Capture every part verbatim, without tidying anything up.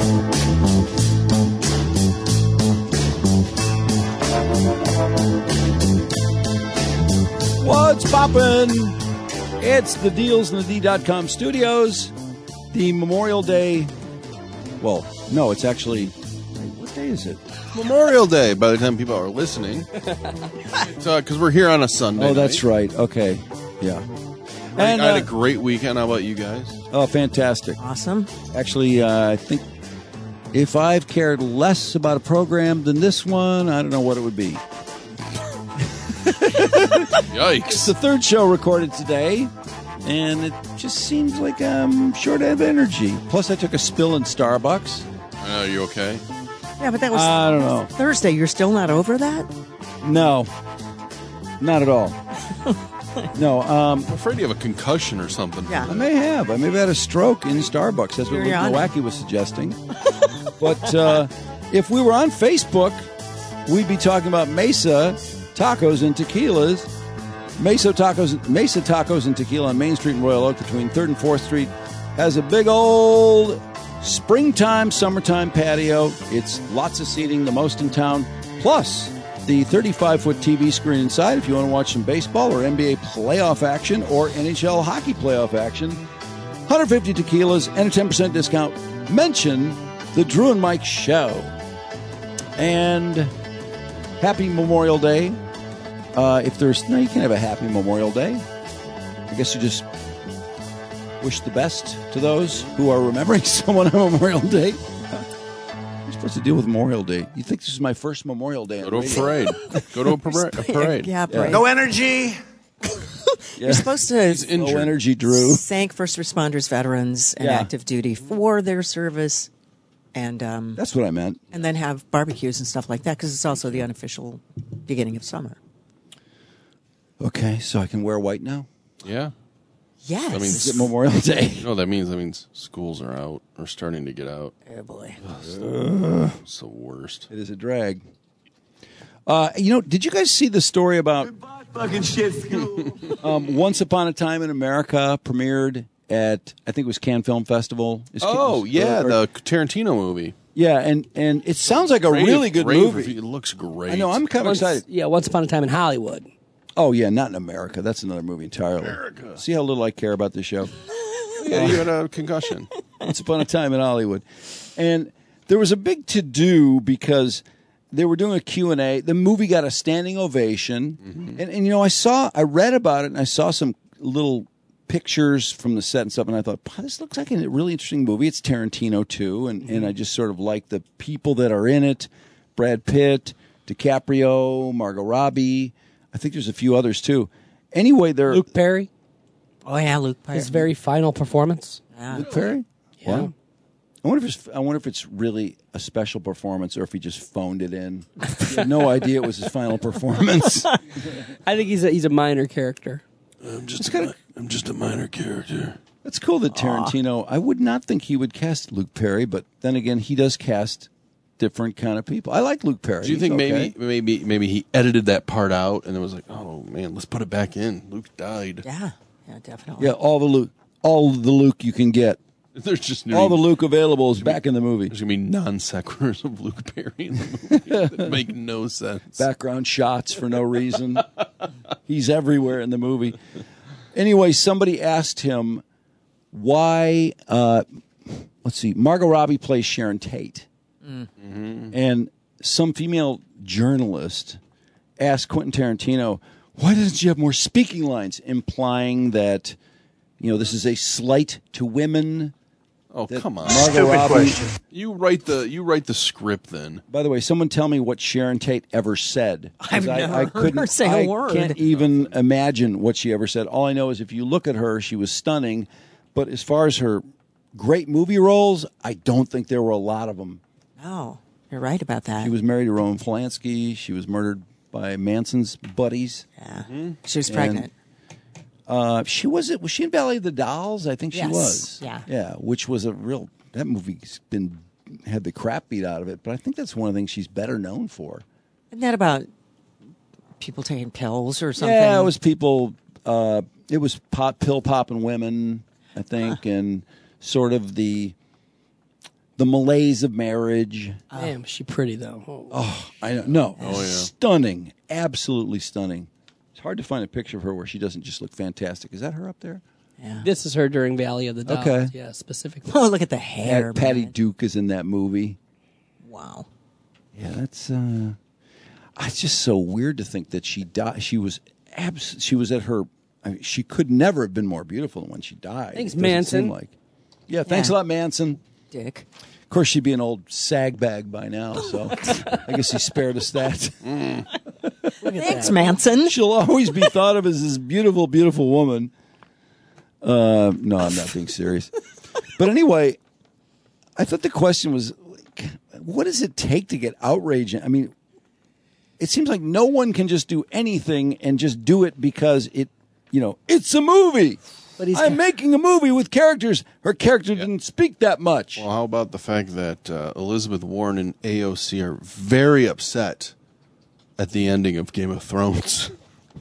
What's poppin'? It's the Deals in the D dot com studios. The Memorial Day. Well, no, it's actually. What day is it? Memorial Day by the time people are listening. So, because we're here on a Sunday. Oh, that's night. right. Okay. Yeah. I, And, I had uh, a great weekend. How about you guys? Oh, fantastic. Awesome. Actually, uh, I think if I've cared less about a program than this one, I don't know what it would be. Yikes. It's the third show recorded today, and it just seems like I'm short of energy. Plus, I took a spill in Starbucks. Are you okay? Yeah, but that was I don't know. Thursday. You're still not over that? No, not at all. No, um, I'm afraid you have a concussion or something. Yeah. I may have. I may have had a stroke in Starbucks. That's what You're Luke on it. Nowacki was suggesting. But uh, if we were on Facebook, we'd be talking about Mesa Tacos and Tequilas. Mesa Tacos, Mesa Tacos and Tequila on Main Street in Royal Oak between third and fourth Street has a big old springtime, summertime patio. It's lots of seating, the most in town. Plus, the thirty-five foot T V screen inside if you want to watch some baseball or N B A playoff action or N H L hockey playoff action. one hundred fifty tequilas and a ten percent discount. Mention the Drew and Mike Show. And happy Memorial Day. Uh, if there's no, you can have a happy Memorial Day. I guess you just wish the best to those who are remembering someone on Memorial Day. You're supposed to deal with Memorial Day. You think this is my first Memorial Day? Go to a parade. Go to a, para- a parade. Yeah, parade. No energy. You're supposed to Low energy, Drew. thank first responders, veterans, and Yeah. active duty for their service, and um, That's what I meant. and then have barbecues and stuff like that because it's also the unofficial beginning of summer. Okay, so I can wear white now? Yeah. Yes. I mean, Is it Memorial Day? You know what that means? That means schools are out or starting to get out. oh boy. It's the worst. It is a drag. Uh, you know, did you guys see the story about Fucking shit school. um, Once Upon a Time in America premiered at, I think it was Cannes Film Festival? Is Cannes- Oh, yeah, or- the Tarantino movie. yeah, and, and it sounds like a Rave- really good rave movie. review. It looks great. I know, I'm kind of Once, excited. yeah, Once Upon a Time in Hollywood. Oh, yeah, not in America. That's another movie entirely. America. See how little I care about this show? Yeah, you had a concussion. Once Upon a Time in Hollywood. And there was a big to-do because they were doing a Q and A. The movie got a standing ovation. Mm-hmm. And, and, you know, I saw, I read about it, and I saw some little pictures from the set and stuff, and I thought, wow, this looks like a really interesting movie. It's Tarantino, too, and, and I just sort of like the people that are in it. Brad Pitt, DiCaprio, Margot Robbie. I think there's a few others, too. Anyway, they're... Luke Perry, Oh yeah, Luke. Perry. his very final performance. Yeah. Luke Perry? Yeah. Wow. I wonder if it's, I wonder if it's really a special performance or if he just phoned it in. He had no idea it was his final performance. I think he's a, he's a minor character. I'm just, It's a, kinda- mi- I'm just a minor character. It's cool that Tarantino, I would not think he would cast Luke Perry, but then again, he does cast different kind of people. I like Luke Perry. Do you He's think okay. maybe maybe maybe he edited that part out and it was like, oh man, let's put it back in. Luke died. Yeah. Yeah, definitely. Yeah, all the Luke, all the Luke you can get. There's just All the Luke available is back in the movie. There's gonna be non sequiturs of Luke Perry in the movie that make no sense. Background shots for no reason. He's everywhere in the movie. Anyway, somebody asked him why. Uh, let's see. Margot Robbie plays Sharon Tate, Mm-hmm. and some female journalist asked Quentin Tarantino, "Why doesn't she have more speaking lines?" Implying that, you know, this is a slight to women. Oh That come on! Margot Stupid Robbie- question. You write the you write the script then. By the way, someone tell me what Sharon Tate ever said. 'Cause I've I, never I heard couldn't, her say a I word. can't even imagine what she ever said. All I know is if you look at her, she was stunning. But as far as her great movie roles, I don't think there were a lot of them. No, you're right about that. She was married to Roman Polanski. She was murdered by Manson's buddies. yeah. She was pregnant. Uh, she was it. Was she in Ballet of the Dolls? I think she Yes. was. Yeah. yeah. Which was a real. That movie's been had the crap beat out of it. But I think that's one of the things she's better known for. Isn't that about people taking pills or something? Yeah, it was people. Uh, it was pot pill popping women, I think, and sort of the The Malaise of Marriage. Damn, is she pretty though. Oh. Oh, I know. No. Oh, yeah. Stunning. Absolutely stunning. It's hard to find a picture of her where she doesn't just look fantastic. Is that her up there? Yeah. This is her during Valley of the Dolls. Okay. Yeah, specifically. Oh, look at the hair. Pat- Patty man. Duke is in that movie. Wow. Yeah, that's. Uh, it's just so weird to think that she died. She was abs- She was at her. I mean, she could never have been more beautiful than when she died. Thanks, It doesn't Manson. seem like. Yeah, thanks Yeah. a lot, Manson. Dick. Of course, she'd be an old sag bag by now, so I guess he spared us that. Look at Thanks, that. Manson. She'll always be thought of as this beautiful, beautiful woman. Uh, no, I'm not being serious. But anyway, I thought the question was, like, what does it take to get outraged? I mean, it seems like no one can just do anything and just do it because it, you know, it's a movie. But he's I'm making a movie with characters. Her character didn't speak that much. Well, how about the fact that uh, Elizabeth Warren and A O C are very upset at the ending of Game of Thrones?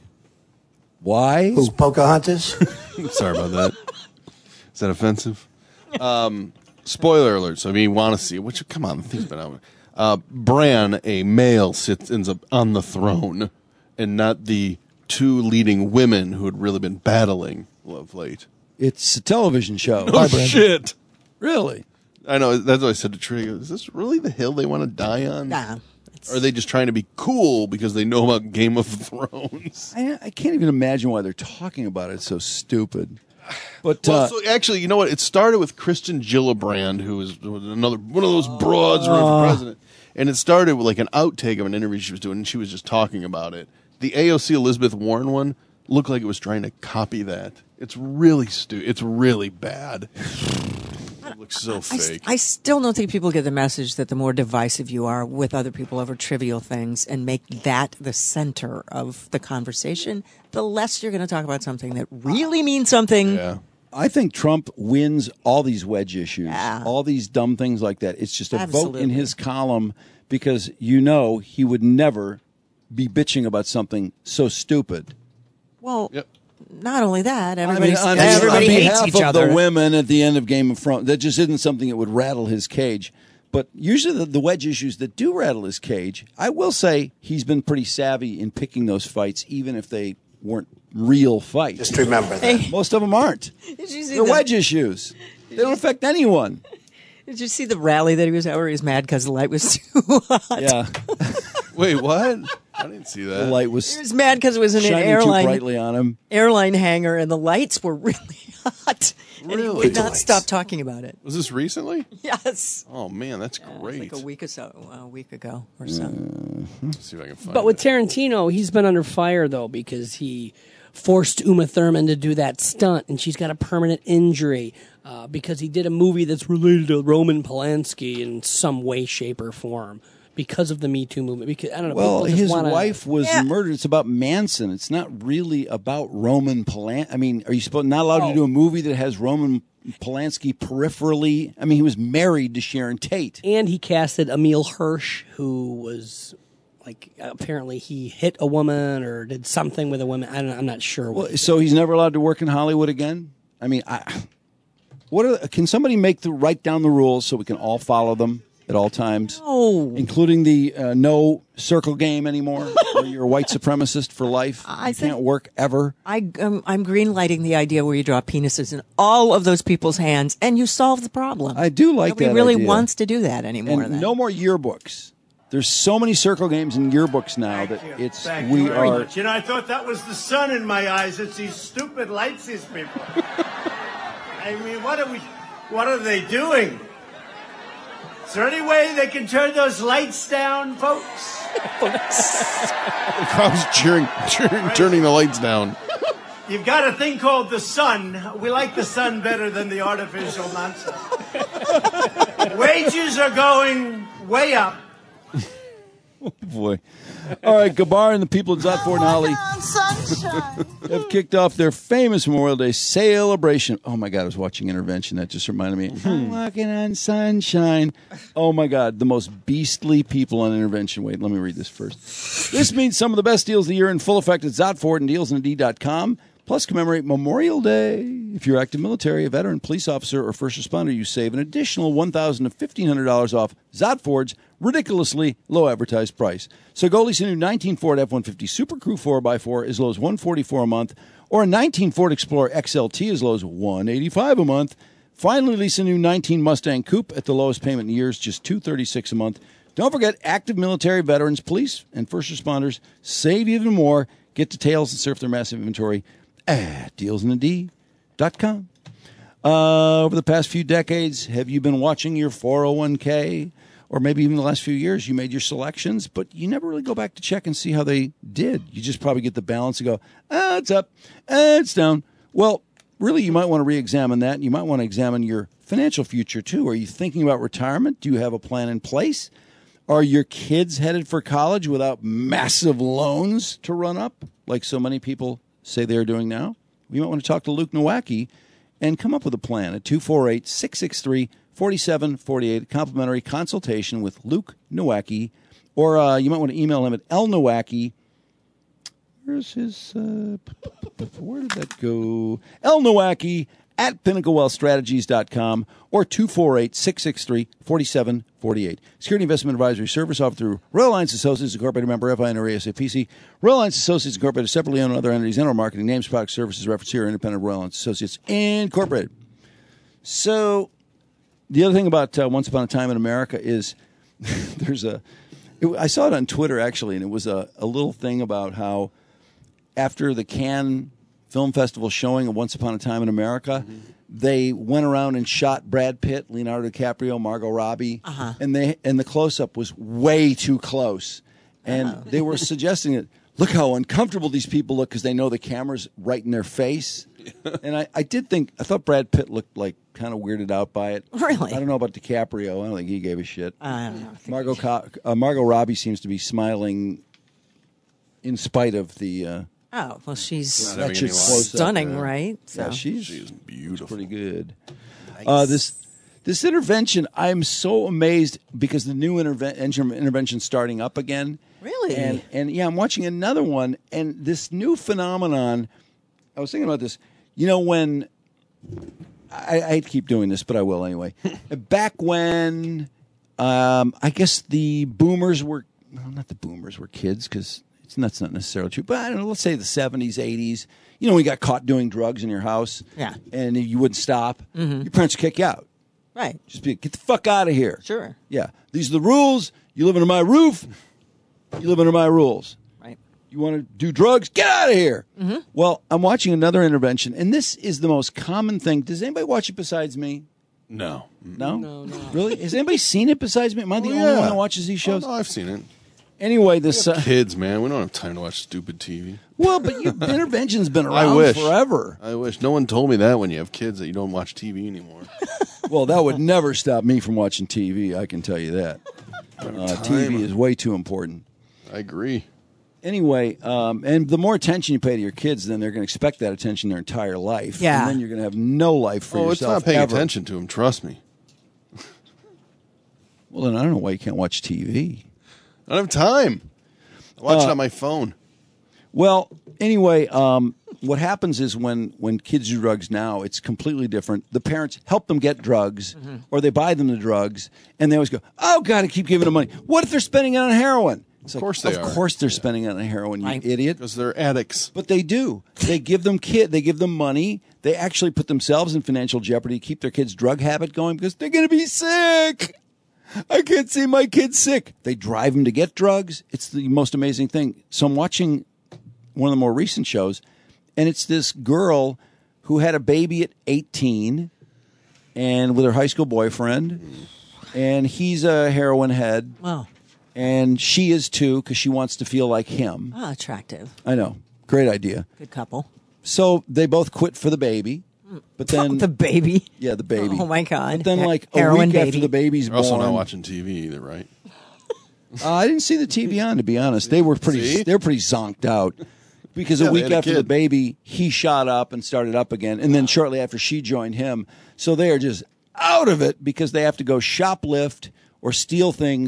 Why? Who, Pocahontas? Sorry about that. Is that offensive? Um, spoiler alert. So if you want to see it, which, come on, the thing's been out. Uh, Bran, a male, sits ends up on the throne, and not the two leading women who had really been battling of late. It's a television show. Oh, shit. Really? I know. That's what I said to Trey. Is this really the hill they want to die on? Nah. Or are they just trying to be cool because they know about Game of Thrones? I, I can't even imagine why they're talking about it. It's so stupid. But Well, uh, so actually, you know what? It started with Kristen Gillibrand, who was another one of those broads running for president. And it started with like an outtake of an interview she was doing, and she was just talking about it. The A O C Elizabeth Warren one looked like it was trying to copy that. It's really stupid. It's really bad. It looks so I, fake. I still don't think people get the message that the more divisive you are with other people over trivial things and make that the center of the conversation, the less you're going to talk about something that really means something. Yeah. I think Trump wins all these wedge issues, Yeah. all these dumb things like that. It's just a vote in Absolutely. his column because you know he would never be bitching about something so stupid. Well, Yep. not only that, I everybody, mean, on, everybody on hates behalf each of other. the women at the end of Game of Thrones, that just isn't something that would rattle his cage. But usually the, the wedge issues that do rattle his cage, I will say he's been pretty savvy in picking those fights, even if they weren't real fights. Just remember that. Most of them aren't. Did you see They're the, wedge issues. They don't affect anyone. Did you see the rally that he was at where he was mad because the light was too hot? Yeah, Wait, what? I didn't see the that. light He was was mad because it was in an shining too airline brightly on him. airline hangar and the lights were really hot. And he Really? would not stop talking about it. Was this recently? Yes. Oh, man, that's It was great. like a week or so, a week ago or so. Let's see if I can find But with it. Tarantino, he's been under fire though because he forced Uma Thurman to do that stunt, and she's got a permanent injury uh, because he did a movie that's related to Roman Polanski in some way, shape, or form because of the Me Too movement. Because I don't know. Well, people just his wanna, wife was Yeah. murdered. It's about Manson. It's not really about Roman Polanski. I mean, are you supposed not allowed Oh. to do a movie that has Roman Polanski peripherally? I mean, he was married to Sharon Tate. and he casted Emil Hirsch, who was like apparently he hit a woman or did something with a woman. I don't. I'm not sure. What. Well, so he's never allowed to work in Hollywood again. I mean, I, what are can somebody make the write down the rules so we can all follow them at all times? Oh, Including the uh, no circle game anymore, where you're a white supremacist for life. I you think- can't work ever. I, um, I'm green lighting the idea where you draw penises in all of those people's hands and you solve the problem. I do like Nobody that really idea. wants to do that anymore. And then. no more yearbooks. There's so many circle games in yearbooks now that it's Thank we you very are. much. You know, I thought that was the sun in my eyes. It's these stupid lights, these people. I mean, what are we? What are they doing? Is there any way they can turn those lights down, folks? The crowd's cheering, cheering, turning the lights down. You've got a thing called the sun. We like the sun better than the artificial nonsense. Wages are going way up. Boy. All right, Gabar and the people at Zot Ford and Holly have kicked off their famous Memorial Day celebration. Oh, my God, I was watching Intervention. That just reminded me. I'm walking on sunshine. Oh, my God, the most beastly people on Intervention. Wait, let me read this first. This means some of the best deals of the year in full effect at Zot Ford and deals in a d dot com. Plus, commemorate Memorial Day. If you're active military, a veteran, police officer, or first responder, you save an additional one thousand dollars to fifteen hundred dollars off Zod Ford's ridiculously low advertised price. So go lease a new nineteen Ford F one fifty Super Crew four by four as low as one hundred forty-four dollars a month, or a nineteen Ford Explorer X L T as low as one hundred eighty-five dollars a month. Finally, lease a new nineteen Mustang Coupe at the lowest payment in years, just two hundred thirty-six dollars a month. Don't forget, active military, veterans, police, and first responders save even more. Get details and surf their massive inventory at deals in the D dot com. Uh, over the past few decades, have you been watching your four oh one k? Or maybe even the last few years, you made your selections, but you never really go back to check and see how they did. You just probably get the balance and go, ah, it's up, ah, it's down. Well, really, you might want to re-examine that. You might want to examine your financial future, too. Are you thinking about retirement? Do you have a plan in place? Are your kids headed for college without massive loans to run up, like so many people say they're doing now? You might want to talk to Luke Nowacki and come up with a plan at two four eight, six six three, four seven four eight, complimentary consultation with Luke Nowacki. Or uh, you might want to email him at lnowacki. Where's his, uh, where did that go? lnowacki at pinnacle wealth strategies dot com or two four eight, six six three, four seven four eight. Security Investment Advisory Service offered through Royal Alliance Associates, Incorporated, member F I N R A S A P C. Royal Alliance Associates, Incorporated, separately owned other entities and or marketing names, products, services, reference here, independent Royal Alliance Associates, Incorporated. So the other thing about uh, Once Upon a Time in America is there's a, it, I saw it on Twitter actually, and it was a, a little thing about how after the Cannes Film Festival showing of Once Upon a Time in America, mm-hmm. they went around and shot Brad Pitt, Leonardo DiCaprio, Margot Robbie, uh-huh. and they and the close-up was way too close. And uh-huh. they were suggesting that, look how uncomfortable these people look because they know the camera's right in their face. And I, I did think, I thought Brad Pitt looked like kind of weirded out by it. Really? I don't know about DiCaprio. I don't think he gave a shit. I don't know. I Margot, Co- uh, Margot Robbie seems to be smiling in spite of the... Uh, Oh, well, she's Not having any close up, stunning, yeah. right? So. Yeah, she's, She's beautiful. pretty good. Nice. Uh, this this intervention, I'm so amazed because the new interve- intervention's starting up again. Really? And, and yeah, I'm watching another one, and this new phenomenon, I was thinking about this. You know, when, I, I hate to keep doing this, but I will anyway. Back when, um, I guess the boomers were, well, not the boomers were kids, because that's not necessarily true, but I don't know, let's say the seventies, eighties, you know, when you got caught doing drugs in your house, Yeah. and you wouldn't stop, Mm-hmm. your parents would kick you out. Right. Just be, get the fuck out of here. Sure. Yeah. These are the rules. You live under my roof. You live under my rules. Right. You want to do drugs? Get out of here. Mm-hmm. Well, I'm watching another intervention, and this is the most common thing. Does anybody watch it besides me? No. No? No, no. Really? Has anybody seen it besides me? Am I the Oh, only yeah. one that watches these shows? Oh, no, I've seen it. Anyway, this... Uh, Kids, man, we don't have time to watch stupid T V. well, but your intervention's been I around wish. forever. I wish. No one told me that when you have kids that you don't watch T V anymore. Well, that would never stop me from watching T V, I can tell you that. Uh, T V is way too important. I agree. Anyway, um, and the more attention you pay to your kids, then they're going to expect that attention their entire life. Yeah. And then you're going to have no life for Oh, it's yourself not paying ever. attention to them. Trust me. Well, then I don't know why you can't watch T V. I don't have time. I watch it Uh, on my phone. Well, anyway, um, what happens is when, when kids do drugs now, it's completely different. The parents help them get drugs, Mm-hmm. or they buy them the drugs, and they always go, oh, God, I keep giving them money. What if they're spending it on heroin? It's Of like, course they Of are. course they're spending it on heroin, you Right. idiot. Because they're addicts. But they do. They give them kid. They give them money. They actually put themselves in financial jeopardy, keep their kids' drug habit going because they're going to be sick. I can't see my kids sick. They drive them to get drugs. It's the most amazing thing. So I'm watching one of the more recent shows, and it's this girl who had a baby at eighteen and with her high school boyfriend, and he's a heroin head, Wow. and she is too because she wants to feel like him. Ah, attractive. I know. Great idea. Good couple. So they both quit for the baby, but then the baby. yeah, the baby. Oh, my God. But then, like a Heroin week after baby. the baby's You're born, also not watching T V either, right? uh, I didn't see the T V on. To be honest, they were pretty. See? They were pretty zonked out because Yeah, a they week had a after the kid. baby, he shot up and started up again, and then shortly after she joined him. So they are just out of it because they have to go shoplift or steal things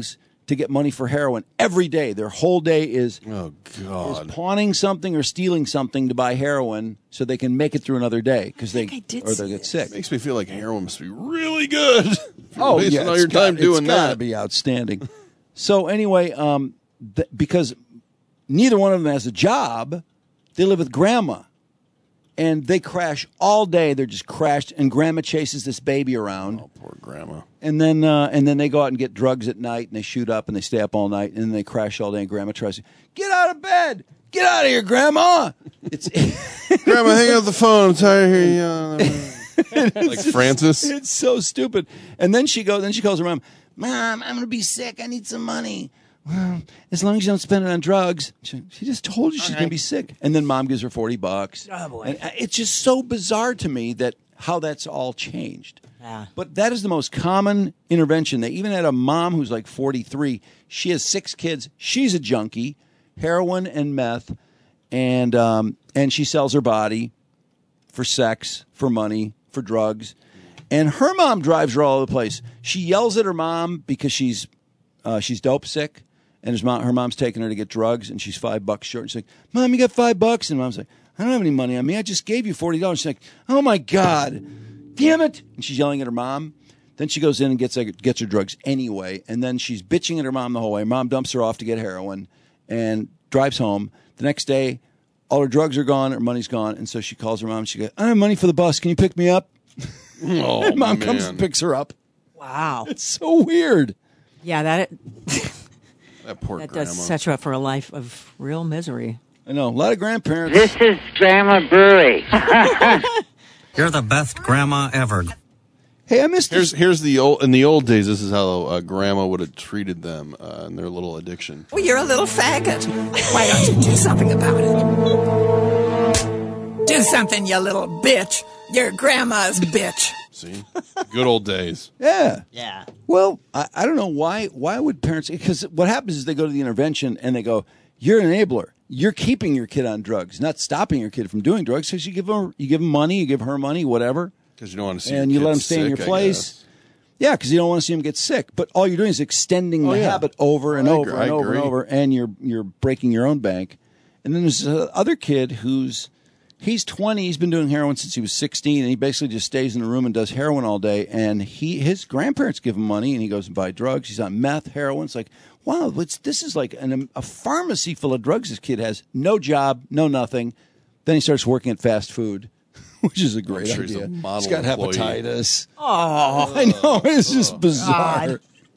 to get money for heroin every day. Their whole day is, Oh is God. pawning something or stealing something to buy heroin so they can make it through another day because they I did or see they'll get this. sick. Makes me feel like heroin must be really good. If you're Oh wasting yeah, all it's your got- time doing it's gotta that. be outstanding. So anyway, um, th- because neither one of them has a job, they live with grandma, and they crash all day. They're just crashed, and grandma chases this baby around, Oh, poor grandma. and then uh, and then they go out and get drugs at night, and they shoot up and they stay up all night, and then they crash all day. And grandma tries to get out of bed, get out of here, grandma. It's Grandma, hang up the phone. I'm tired of hearing you. Like Francis. It's so stupid. And then she goes. Then she calls her mom. Mom, I'm going to be sick. I need some money. Well, as long as you don't spend it on drugs. She, she just told you she's going to be sick. And then mom gives her forty bucks. Oh, boy. And uh, it's just so bizarre to me that how that's all changed. Yeah. But that is the most common intervention. They even had a mom who's like forty-three. She has six kids. She's a junkie, heroin and meth, and um, and she sells her body for sex, for money, for drugs. And her mom drives her all over the place. She yells at her mom because she's uh, she's dope sick, and his mom, her mom's taking her to get drugs, and she's five bucks short. And she's like, "Mom, you got five bucks?" And mom's like, "I don't have any money on me. I just gave you forty dollars." She's like, "Oh my God, damn it!" And she's yelling at her mom. Then she goes in and gets gets her drugs anyway, and then she's bitching at her mom the whole way. Mom dumps her off to get heroin, and drives home. The next day, all her drugs are gone, her money's gone, and so she calls her mom. She goes, "I don't have money for the bus. Can you pick me up?" Oh, And mom man. comes and picks her up. Wow. It's so weird. Yeah, that That poor that grandma. does set you up for a life of real misery. I know. A lot of grandparents. This is Grandma Brewery. You're the best grandma ever. Hey, I missed Here's this. here's the old in the old days. This is how uh, grandma would have treated them uh, in their little addiction. Well, you're a little faggot. Why don't you do something about it? Do something, you little bitch. Your grandma's bitch. See, good old days. Yeah. Yeah. Well, I, I don't know why. Why would parents? Because what happens is they go to the intervention and they go, "You're an enabler. You're keeping your kid on drugs, not stopping your kid from doing drugs." Because you give them, you give them money, you give her money, whatever, Because you don't want to see. and your you let kids them stay in sick, your I place. guess. Yeah, because you don't want to see them get sick. But all you're doing is extending Oh, the yeah. habit over and I over agree- and I over and agree. over, and you're you're breaking your own bank. And then there's this other kid who's he's twenty. He's been doing heroin since he was sixteen, and he basically just stays in a room and does heroin all day. And he his grandparents give him money, and he goes and buy drugs. He's on meth, heroin. It's like, wow, it's, this is like an, a pharmacy full of drugs. This kid has no job, no nothing. Then he starts working at fast food, which is a great sure he's idea. a model got employee. hepatitis. Oh, I know. It's just bizarre.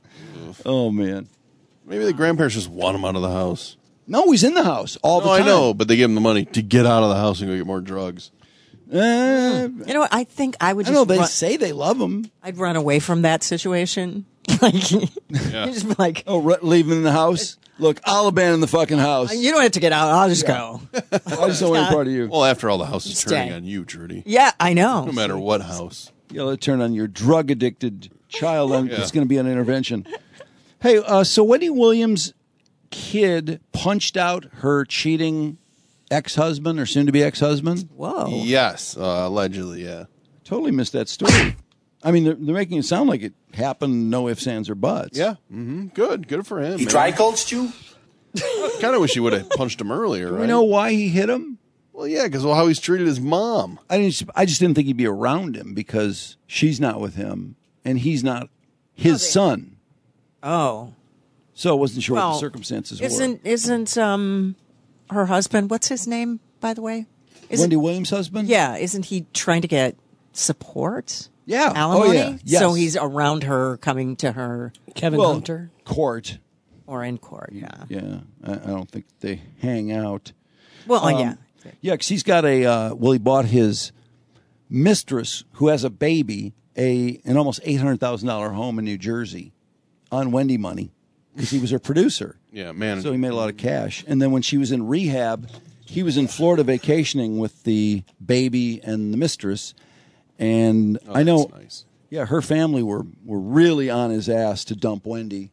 Oh man. Maybe the grandparents just want him out of the house. No, he's in the house all No, the I time. know, but they give him the money to get out of the house and go get more drugs. Uh, You know what? I think I would I just know they run, say they love him. I'd run away from that situation. Like, you just be like, Oh, re- leave him in the house. Look, I'll abandon the fucking house. you don't have to get out. I'll just go. I just don't want any part of you. Well, after all, the house is Stay. turning on you, Trudy. Yeah, I know. No matter what house. You'll let it turn on your drug addicted child. and Yeah. It's going to be an intervention. Hey, uh, so Wendy Williams' kid punched out her cheating ex husband or soon to be ex husband. Whoa. Yes, uh, allegedly, yeah. Totally missed that story. I mean, they're, they're making it sound like it happened, no ifs, ands, or buts. Yeah, mm-hmm. good. Good for him. He dry coached you? Kind of wish he would have punched him earlier, Do right? we know why he hit him? Well, yeah, because well, how he's treated his mom. I didn't. I just didn't think he'd be around him because she's not with him and he's not his son. Oh. So I wasn't sure what Well, the circumstances were. Isn't isn't um her husband? What's his name, by the way? Isn't, Wendy Williams' husband? Yeah, isn't he trying to get support? Yeah. Alimony? Oh, yeah. Yes. So he's around her, coming to her, Kevin well, Hunter. court. or in court. Yeah. Yeah, I, I don't think they hang out. Well, Um, yeah. Yeah, because he's got a, uh, well, he bought his mistress, who has a baby, a an almost eight hundred thousand dollars home in New Jersey on Wendy money because he was her producer. Yeah, man. So he made a lot of cash. And then when she was in rehab, he was in Florida vacationing with the baby and the mistress. And Oh, I know, that's nice. yeah, her family were, were really on his ass to dump Wendy.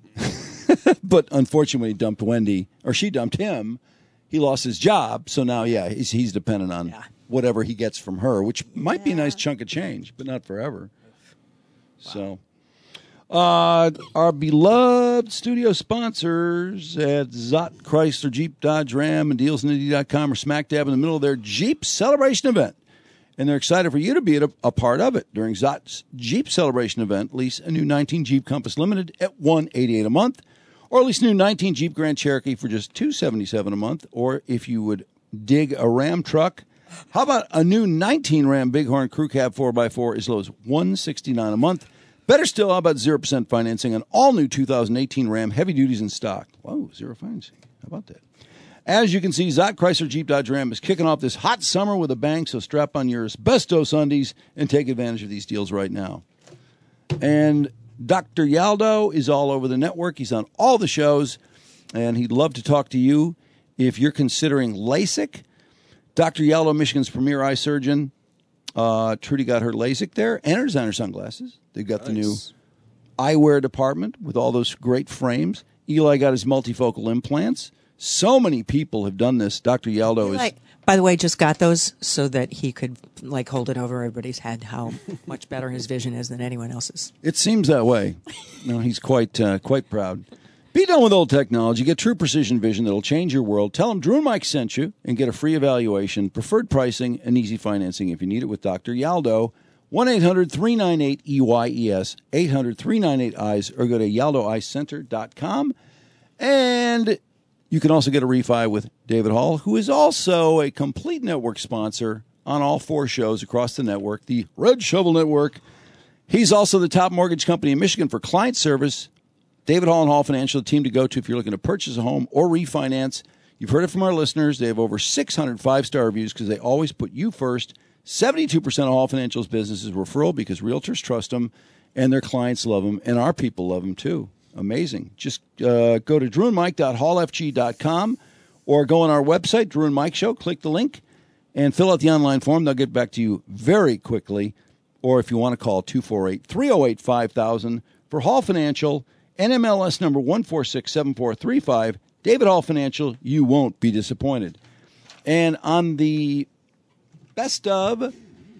But unfortunately, he dumped Wendy, or she dumped him. He lost his job. So now, yeah, he's, he's dependent on Yeah. whatever he gets from her, which might be a nice chunk of change, but not forever. So, Uh, our beloved studio sponsors at Zott Chrysler Jeep Dodge Ram and deals nitty dot com are smack dab in the middle of their Jeep celebration event. And they're excited for you to be a, a part of it. During Zott's Jeep celebration event, lease a new nineteen Jeep Compass Limited at one hundred eighty-eight dollars a month, or lease a new nineteen Jeep Grand Cherokee for just two hundred seventy-seven dollars a month. Or if you would dig a Ram truck, how about a new nineteen Ram Bighorn Crew Cab four by four as low as one hundred sixty-nine dollars a month? Better still, how about zero percent financing on all new two thousand eighteen Ram heavy duties in stock? Whoa, zero financing. How about that? As you can see, Zott Chrysler Jeep Dodge Ram is kicking off this hot summer with a bang, so strap on your asbestos undies and take advantage of these deals right now. And Doctor Yaldo is all over the network. He's on all the shows, and he'd love to talk to you if you're considering LASIK. Doctor Yaldo, Michigan's premier eye surgeon. Uh, Trudy got her LASIK there and her designer sunglasses. They've got nice. The new eyewear department with all those great frames. Eli got his multifocal implants. So many people have done this. Doctor Yaldo Eli, is... by the way, just got those so that he could like hold it over everybody's head how much better his vision is than anyone else's. It seems that way. No, he's quite uh, quite proud. Be done with old technology. Get true precision vision that'll change your world. Tell them Drew and Mike sent you and get a free evaluation, preferred pricing, and easy financing if you need it with Doctor Yaldo. one eight hundred three nine eight E Y E S, eight hundred three nine eight eyes, or go to yaldo eye center dot com. And you can also get a refi with David Hall, who is also a complete network sponsor on all four shows across the network, the Red Shovel Network. He's also the top mortgage company in Michigan for client service. David Hall and Hall Financial, the team to go to if you're looking to purchase a home or refinance. You've heard it from our listeners. They have over six hundred five-star reviews because they always put you first. seventy-two percent of Hall Financial's business is referral because realtors trust them and their clients love them, and our people love them too. Amazing. Just uh, go to drew and mike dot hall f g dot com or go on our website, Drew and Mike Show, click the link, and fill out the online form. They'll get back to you very quickly. Or if you want to call two four eight, three oh eight, five thousand for Hall Financial, N M L S number one four six seven four three five, David Hall Financial, you won't be disappointed. And on the best of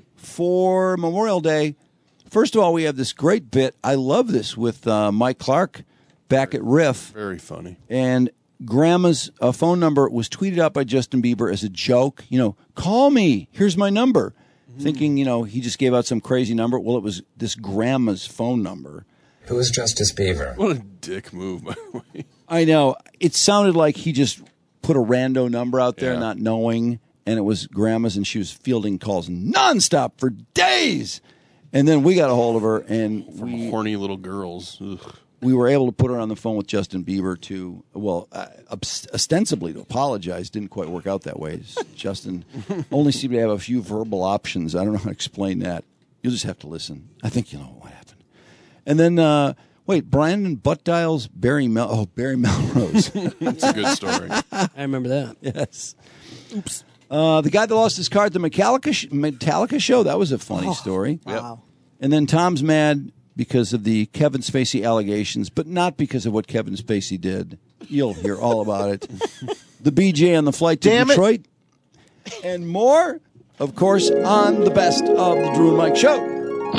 for Memorial Day, first of all, we have this great bit. I love this with uh, Mike Clark back at Riff. Very funny. And Grandma's uh, phone number was tweeted out by Justin Bieber as a joke. You know, call me. Here's my number. Mm. Thinking, you know, he just gave out some crazy number. Well, it was this Grandma's phone number. Who is Justice Bieber? What a dick move, by the way. I know. It sounded like he just put a rando number out there, Yeah. not knowing, and it was Grandma's, and she was fielding calls nonstop for days. And then we got a hold of her, and From we, horny little girls. Ugh. we were able to put her on the phone with Justin Bieber to, well, uh, ostensibly to apologize. Didn't quite work out that way. Justin only seemed to have a few verbal options. I don't know how to explain that. You'll just have to listen. I think you'll know what happened. And then, uh, wait, Brandon Buttdial's Barry Mel. Oh, Barry Melrose. That's a good story. I remember that. Yes. Oops. Uh, the guy that lost his car at the Metallica, sh- Metallica show, that was a funny Oh, story. Wow. And then Tom's mad because of the Kevin Spacey allegations, but not because of what Kevin Spacey did. You'll hear all about it. The B J on the flight to Damn it. Detroit. And more, of course, on the best of the Drew and Mike Show.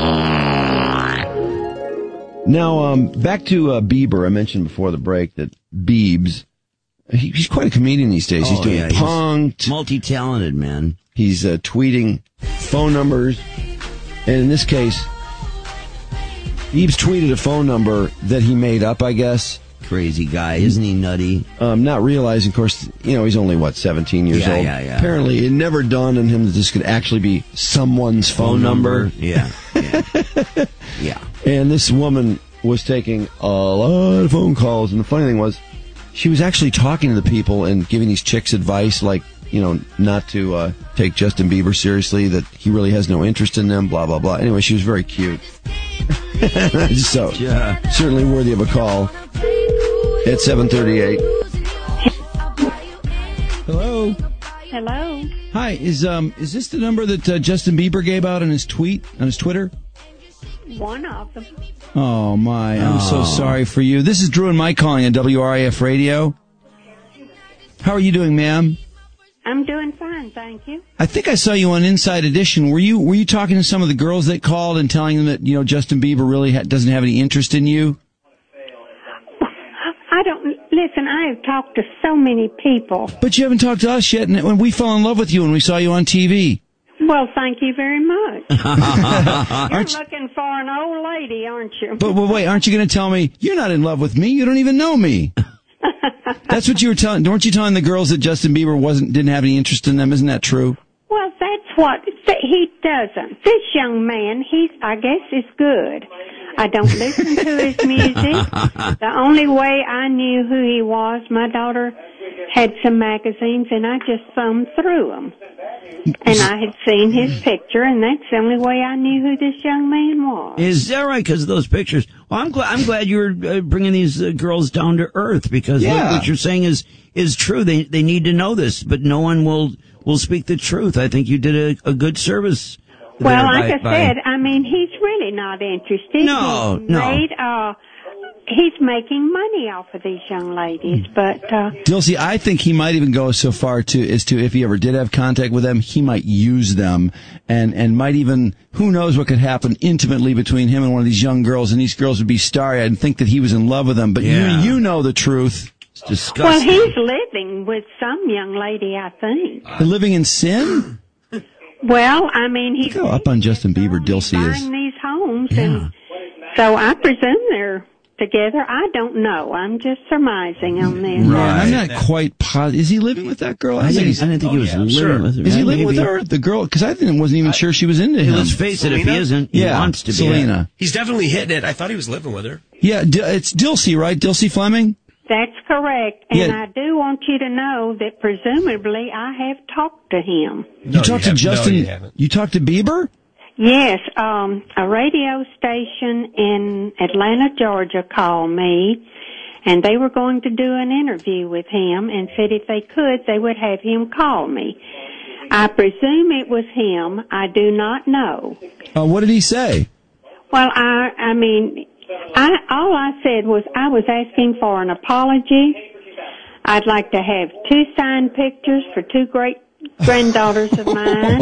Now, um, back to uh, Bieber. I mentioned before the break that Biebs, he, he's quite a comedian these days. he's Oh, doing yeah, he's punked. multi-talented, man. He's uh, tweeting phone numbers. And in this case, Biebs tweeted a phone number that he made up, I guess. Crazy guy. Isn't he nutty? Um, not realizing, of course, you know, he's only, what, seventeen years Yeah, old? yeah, yeah. Apparently, it never dawned on him that this could actually be someone's phone, number. Yeah. Yeah. yeah. And this woman was taking a lot of phone calls, and the funny thing was, she was actually talking to the people and giving these chicks advice, like, you know, not to uh, take Justin Bieber seriously, that he really has no interest in them, blah, blah, blah. Anyway, she was very cute. So, Yeah. certainly worthy of a call at seven thirty-eight. Hello. Hello. Hi, is um is this the number that uh, Justin Bieber gave out on his tweet, on his Twitter? One of them. Oh, my. I'm so Oh. sorry for you. This is Drew and Mike calling on W R I F Radio. How are you doing, ma'am? I'm doing fine, thank you. I think I saw you on Inside Edition. Were you were you talking to some of the girls that called and telling them that, you know, Justin Bieber really ha- doesn't have any interest in you? I don't, listen, I have talked to so many people. But you haven't talked to us yet, and when we fell in love with you when we saw you on T V. Well, thank you very much. You're Aren't you- looking for an old lady, aren't you? But, but wait, aren't you going to tell me you're not in love with me? You don't even know me. That's what you were telling. Weren't you telling the girls that Justin Bieber wasn't didn't have any interest in them? Isn't that true? Well, that's what he doesn't. This young man, he's, I guess, is good. I don't listen to his music. The only way I knew who he was, my daughter had some magazines, and I just thumbed through them. And I had seen his picture, and that's the only way I knew who this young man was. Is that right? Because of those pictures. Well, I'm glad. I'm glad you're uh, bringing these uh, girls down to earth, because Yeah. what, what you're saying is is true. They they need to know this, but no one will will speak the truth. I think you did a, a good service. Well, there like by- I by- said, I mean, he's really not interested. No, he's no. Made, uh, he's making money off of these young ladies, but uh, Dilsey, I think he might even go so far to as to if he ever did have contact with them, he might use them and and might even, who knows what could happen intimately between him and one of these young girls, and these girls would be starry-eyed and think that he was in love with them. But Yeah. you you know the truth. It's disgusting. well, he's living with some young lady, I think. They're living in sin? Well, I mean, he's Look how up on Justin Bieber Dilsey is. buying these homes, and so I presume they're together. I don't know. I'm just surmising on this. Right. I'm not quite positive. Is he living with that girl? I, think didn't, he's- I didn't think he was living sure. with her. Is he living with Maybe. her, the girl? Because I didn't, wasn't even sure she was into him. Let's face it, if he Selena? isn't, he Yeah, wants to be. Selena. He's definitely hitting it. I thought he was living with her. Yeah, D- it's Dilsey, right? Dilsey Fleming? That's correct. And Yeah. I do want you to know that presumably I have talked to him. You No, talked you to haven't. No, Justin? you haven't. You talked to Bieber? Yes, um, a radio station in Atlanta, Georgia called me, and they were going to do an interview with him and said if they could, they would have him call me. I presume it was him. I do not know. Uh, what did he say? Well, I, I mean, I, all I said was I was asking for an apology. I'd like to have two signed pictures for two great granddaughters of mine.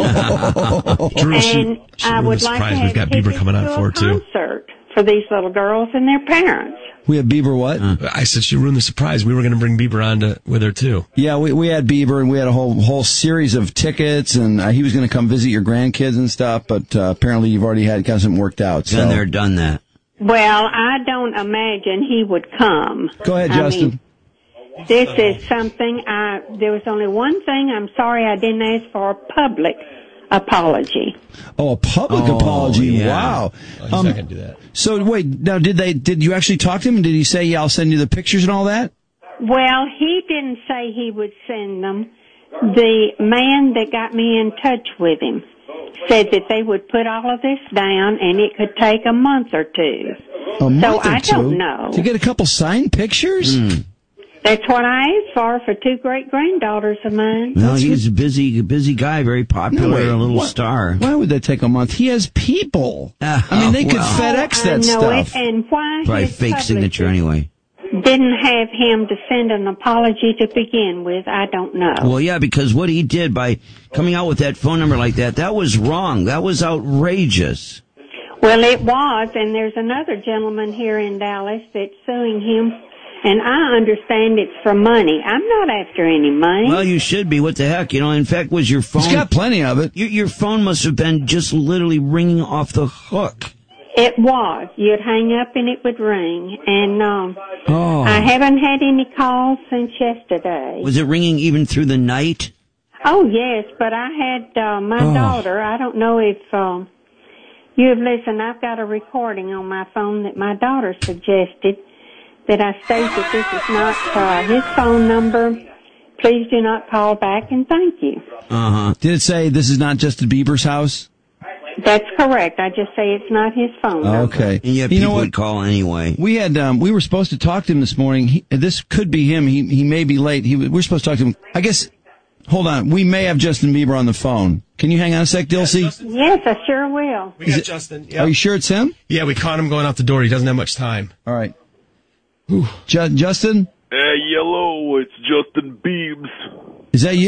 Drew, she- and she I ruined would the like to surprise. have We've got Bieber tickets coming out to for a it, too. concert for these little girls and their parents. We have Bieber what? I said she ruined the surprise. We were going to bring Bieber on to, with her, too. Yeah, we we had Bieber, and we had a whole whole series of tickets, and uh, he was going to come visit your grandkids and stuff, but uh, apparently you've already had got something worked out. So. Been there, done that. Well, I don't imagine he would come. Go ahead, I Justin. mean, this is something I, there was only one thing I'm sorry I didn't ask for, a public apology. Oh, a public Oh, apology. yeah. Wow. Oh, he's not going to do that. So wait, now did they? Did you actually talk to him? Did he say, "Yeah, I'll send you the pictures and all that"? Well, he didn't say he would send them. The man that got me in touch with him said that they would put all of this down and it could take a month or two. A month so or I two? don't know. To get a couple signed pictures? Mm. That's what I asked for for two great granddaughters of mine. No, he's a busy, busy guy, very popular, No, wait, a little what- star. Why would that take a month? He has people. Uh, I mean, they could well. FedEx I that know stuff. it, and why Probably his fake signature publicist anyway. didn't have him to send an apology to begin with, I don't know. Well, yeah, because what he did by coming out with that phone number like that, that was wrong. That was outrageous. Well, it was, and there's another gentleman here in Dallas that's suing him, and I understand it's for money. I'm not after any money. Well, you should be. What the heck? You know, in fact, was your phone... He's got plenty of it. Your, your phone must have been just literally ringing off the hook. It was. You'd hang up and it would ring, and um, Oh. I haven't had any calls since yesterday. Was it ringing even through the night? Oh, yes, but I had uh, my Oh. daughter. I don't know if um, you have listened. I've got a recording on my phone that my daughter suggested that I state that this is not uh, his phone number. Please do not call back, and thank you. Uh-huh. Did it say this is not Justin Bieber's house? That's correct. I just say it's not his phone number. Okay. And yet You know people what? would call anyway. We had um, we were supposed to talk to him this morning. He, this could be him. He he may be late. He we're supposed to talk to him. I guess. Hold on. We may have Justin Bieber on the phone. Can you hang on a sec, Dilsey? Yes, I sure will. We Is got it- Justin. Are Yeah. you sure it's him? yeah, we caught him going out the door. He doesn't have much time. All right. Ju- Justin, Hey, yellow, it's Justin Biebs. is that you?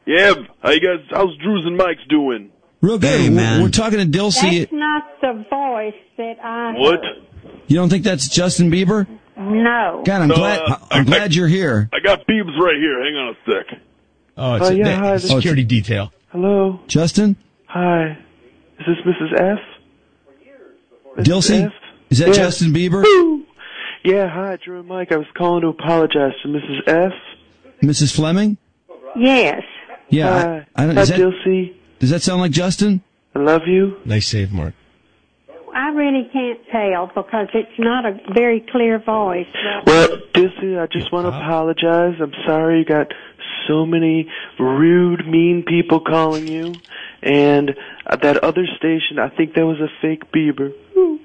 Yeah, how you guys, how's Drews and Mike's doing? Real good. Hey, We're- man. We're talking to Dilsey. That's not the voice that I What? heard. You don't think that's Justin Bieber? No. God, I'm No, glad. uh, I'm I- glad you're here. I got Biebs right here. Hang on a sec. Oh, it's Oh, a, yeah, that- hi, this- security detail. Hello. Justin? Hi. Is this Missus F? Missus Dilsey? F? Is that Yeah. Justin Bieber? Yeah, hi, Drew and Mike. I was calling to apologize to Missus F. Missus Fleming? Yes. Yeah. Hi. I, I don't, Hi, is that, Dilsey. does that sound like Justin? I love you. Nice save, Mark. I really can't tell because it's not a very clear voice. Well, Dilsey, I just want to apologize. I'm sorry you got so many rude, mean people calling you. And uh, that other station, I think that was a fake Bieber.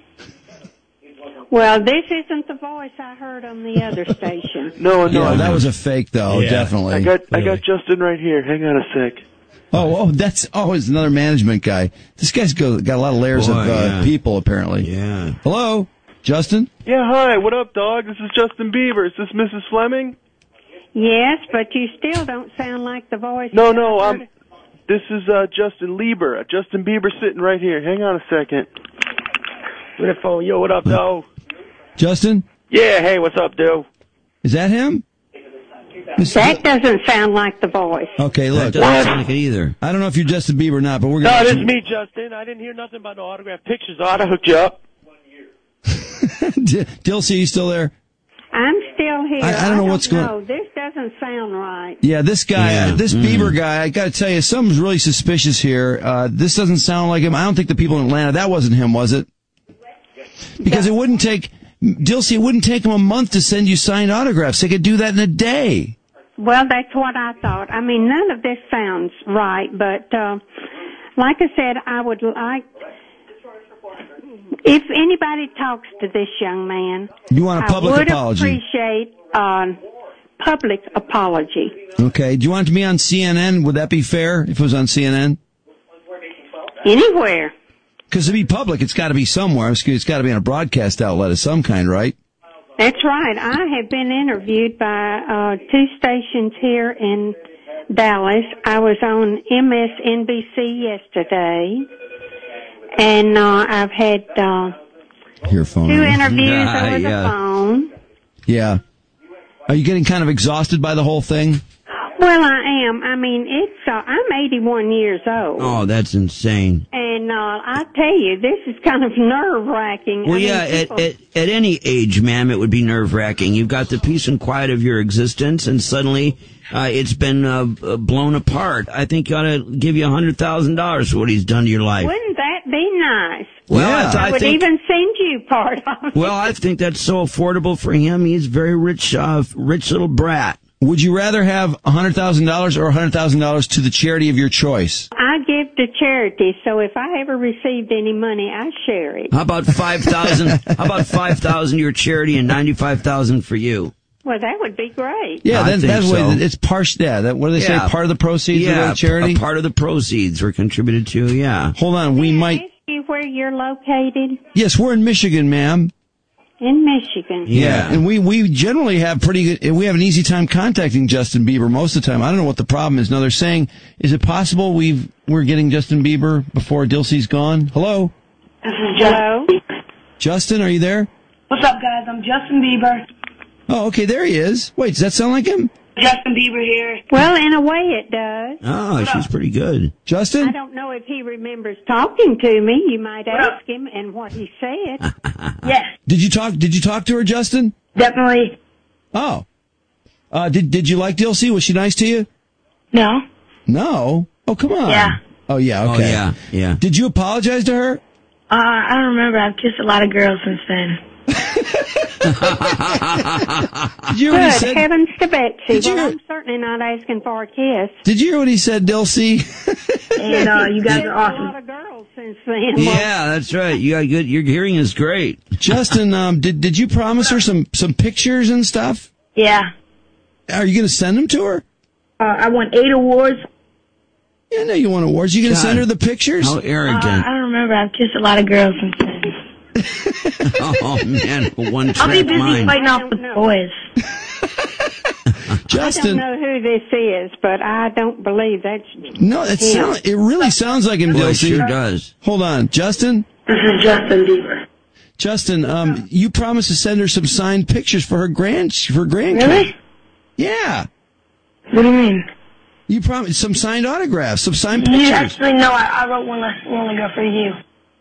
Well, this isn't the voice I heard on the other station. No, no, Yeah, I, that was a fake, though. Yeah. Definitely. I got, I Really. got Justin right here. Hang on a sec. Oh, oh, that's oh, it's another management guy. This guy's go, got a lot of layers Boy, of uh, yeah. people, apparently. Yeah. Hello, Justin. Yeah, hi. What up, dog? This is Justin Bieber. Is this Missus Fleming? Yes, but you still don't sound like the voice. No, that no, I I'm. heard. This is uh, Justin Lieber. Uh, Justin Bieber sitting right here. Hang on a second. With the phone. Yo, what up, though? Justin, Yeah, hey, what's up, dude? is that him? That doesn't sound like the voice. Okay, That look. doesn't sound like it either. I don't know if you're Justin Bieber or not, but we're No, gonna. this is me, Justin. I didn't hear nothing about no autograph pictures. I ought to hook you up. D- Dilsey, you still there? I'm still here. I- I don't know what's going- No, this doesn't sound right. Yeah, this guy, Yeah. uh, this Mm. Bieber guy, I got to tell you, something's really suspicious here. Uh, this doesn't sound like him. I don't think the people in Atlanta, that wasn't him, was it? Because it wouldn't take, Dilsey, it wouldn't take him a month to send you signed autographs. They could do that in a day. Well, that's what I thought. I mean, none of this sounds right, but uh, like I said, I would like, if anybody talks to this young man, You want a public I would apology. appreciate a public apology. Okay. Do you want it to be on C N N? Would that be fair if it was on C N N? Anywhere. Because to be public, it's got to be somewhere. It's it's got to be on a broadcast outlet of some kind, right? That's right. I have been interviewed by uh, two stations here in Dallas. I was on M S N B C yesterday, and uh, I've had uh, Your phone. two interviews Ah, over the yeah. phone. Yeah. Are you getting kind of exhausted by the whole thing? Well, I am. I mean, it's. Uh, I'm eighty-one years old, Oh, that's insane. and uh, I tell you, this is kind of nerve-wracking. Well, I mean, yeah, at, people- at, at any age, ma'am, it would be nerve-wracking. You've got the peace and quiet of your existence, and suddenly uh, it's been uh, uh, blown apart. I think you ought to give you one hundred thousand dollars for what he's done to your life. Wouldn't that be nice? Well, I, I, th- I would think, even send you part of it. well, I think that's so affordable for him. He's a very rich, uh, rich little brat. Would you rather have one hundred thousand dollars or one hundred thousand dollars to the charity of your choice? I give to charity, so if I ever received any money, I share it. How about five thousand? How about five thousand your charity and ninety-five thousand for you? Well, that would be great. Yeah, I that, think that's so. way it's partial. Yeah, that, what do they Yeah. say? Part of the proceeds yeah, of the charity. a part of the proceeds were contributed to. Yeah. Hold on, we might. Ask you where you're located? Yes, we're in Michigan, ma'am. In Michigan. Yeah. and we we generally have pretty good. We have an easy time contacting Justin Bieber most of the time. I don't know what the problem is. Now they're saying, is it possible we've we're getting Justin Bieber before Dilsey's gone? Hello, Hello? Justin, are you there? What's up, guys? I'm Justin Bieber. Oh, okay, there he is. Wait, does that sound like him? Justin Bieber here. Well, in a way it does. Oh, she's pretty good. Justin? I don't know if he remembers talking to me. You might ask him and what he said. Yes, Did you talk? Did you talk to her, Justin? definitely. Oh, uh, did did you like Dilsey? Was she nice to you? No. No. Oh, come on. Yeah. Oh, yeah. Oh, Okay. yeah, yeah. Did you apologize to her? Uh, I don't remember. I've kissed a lot of girls since then. Did you hear what he Good said? heavens to Betsy. Did you Well, hear- I'm certainly not asking for a kiss. Did you hear what he said, Dilsey? And uh, you guys Kissed are a awesome. lot of girls since then. Yeah, that's right. You got good. Your hearing is great. Justin, um, did did you promise her some some pictures and stuff? Yeah. Are you going to send them to her? Uh, I won eight awards. Yeah, I know you want awards. You going to God, send her the pictures? How Uh, arrogant. I don't remember. I've kissed a lot of girls since then. Oh man, one I'll be track busy mind. fighting off with boys. Justin. I don't know who this is, but I don't believe that's. No, it him. sound, it really sounds like him, Boy, it Dilsey. sure does. Hold on, Justin. This is Justin Bieber. Justin, um, you promised to send her some signed pictures for her grand for her grandkid. Really? Yeah. What do you mean? You promised some signed autographs, some signed pictures. You actually, no, I, I wrote one last one ago for you.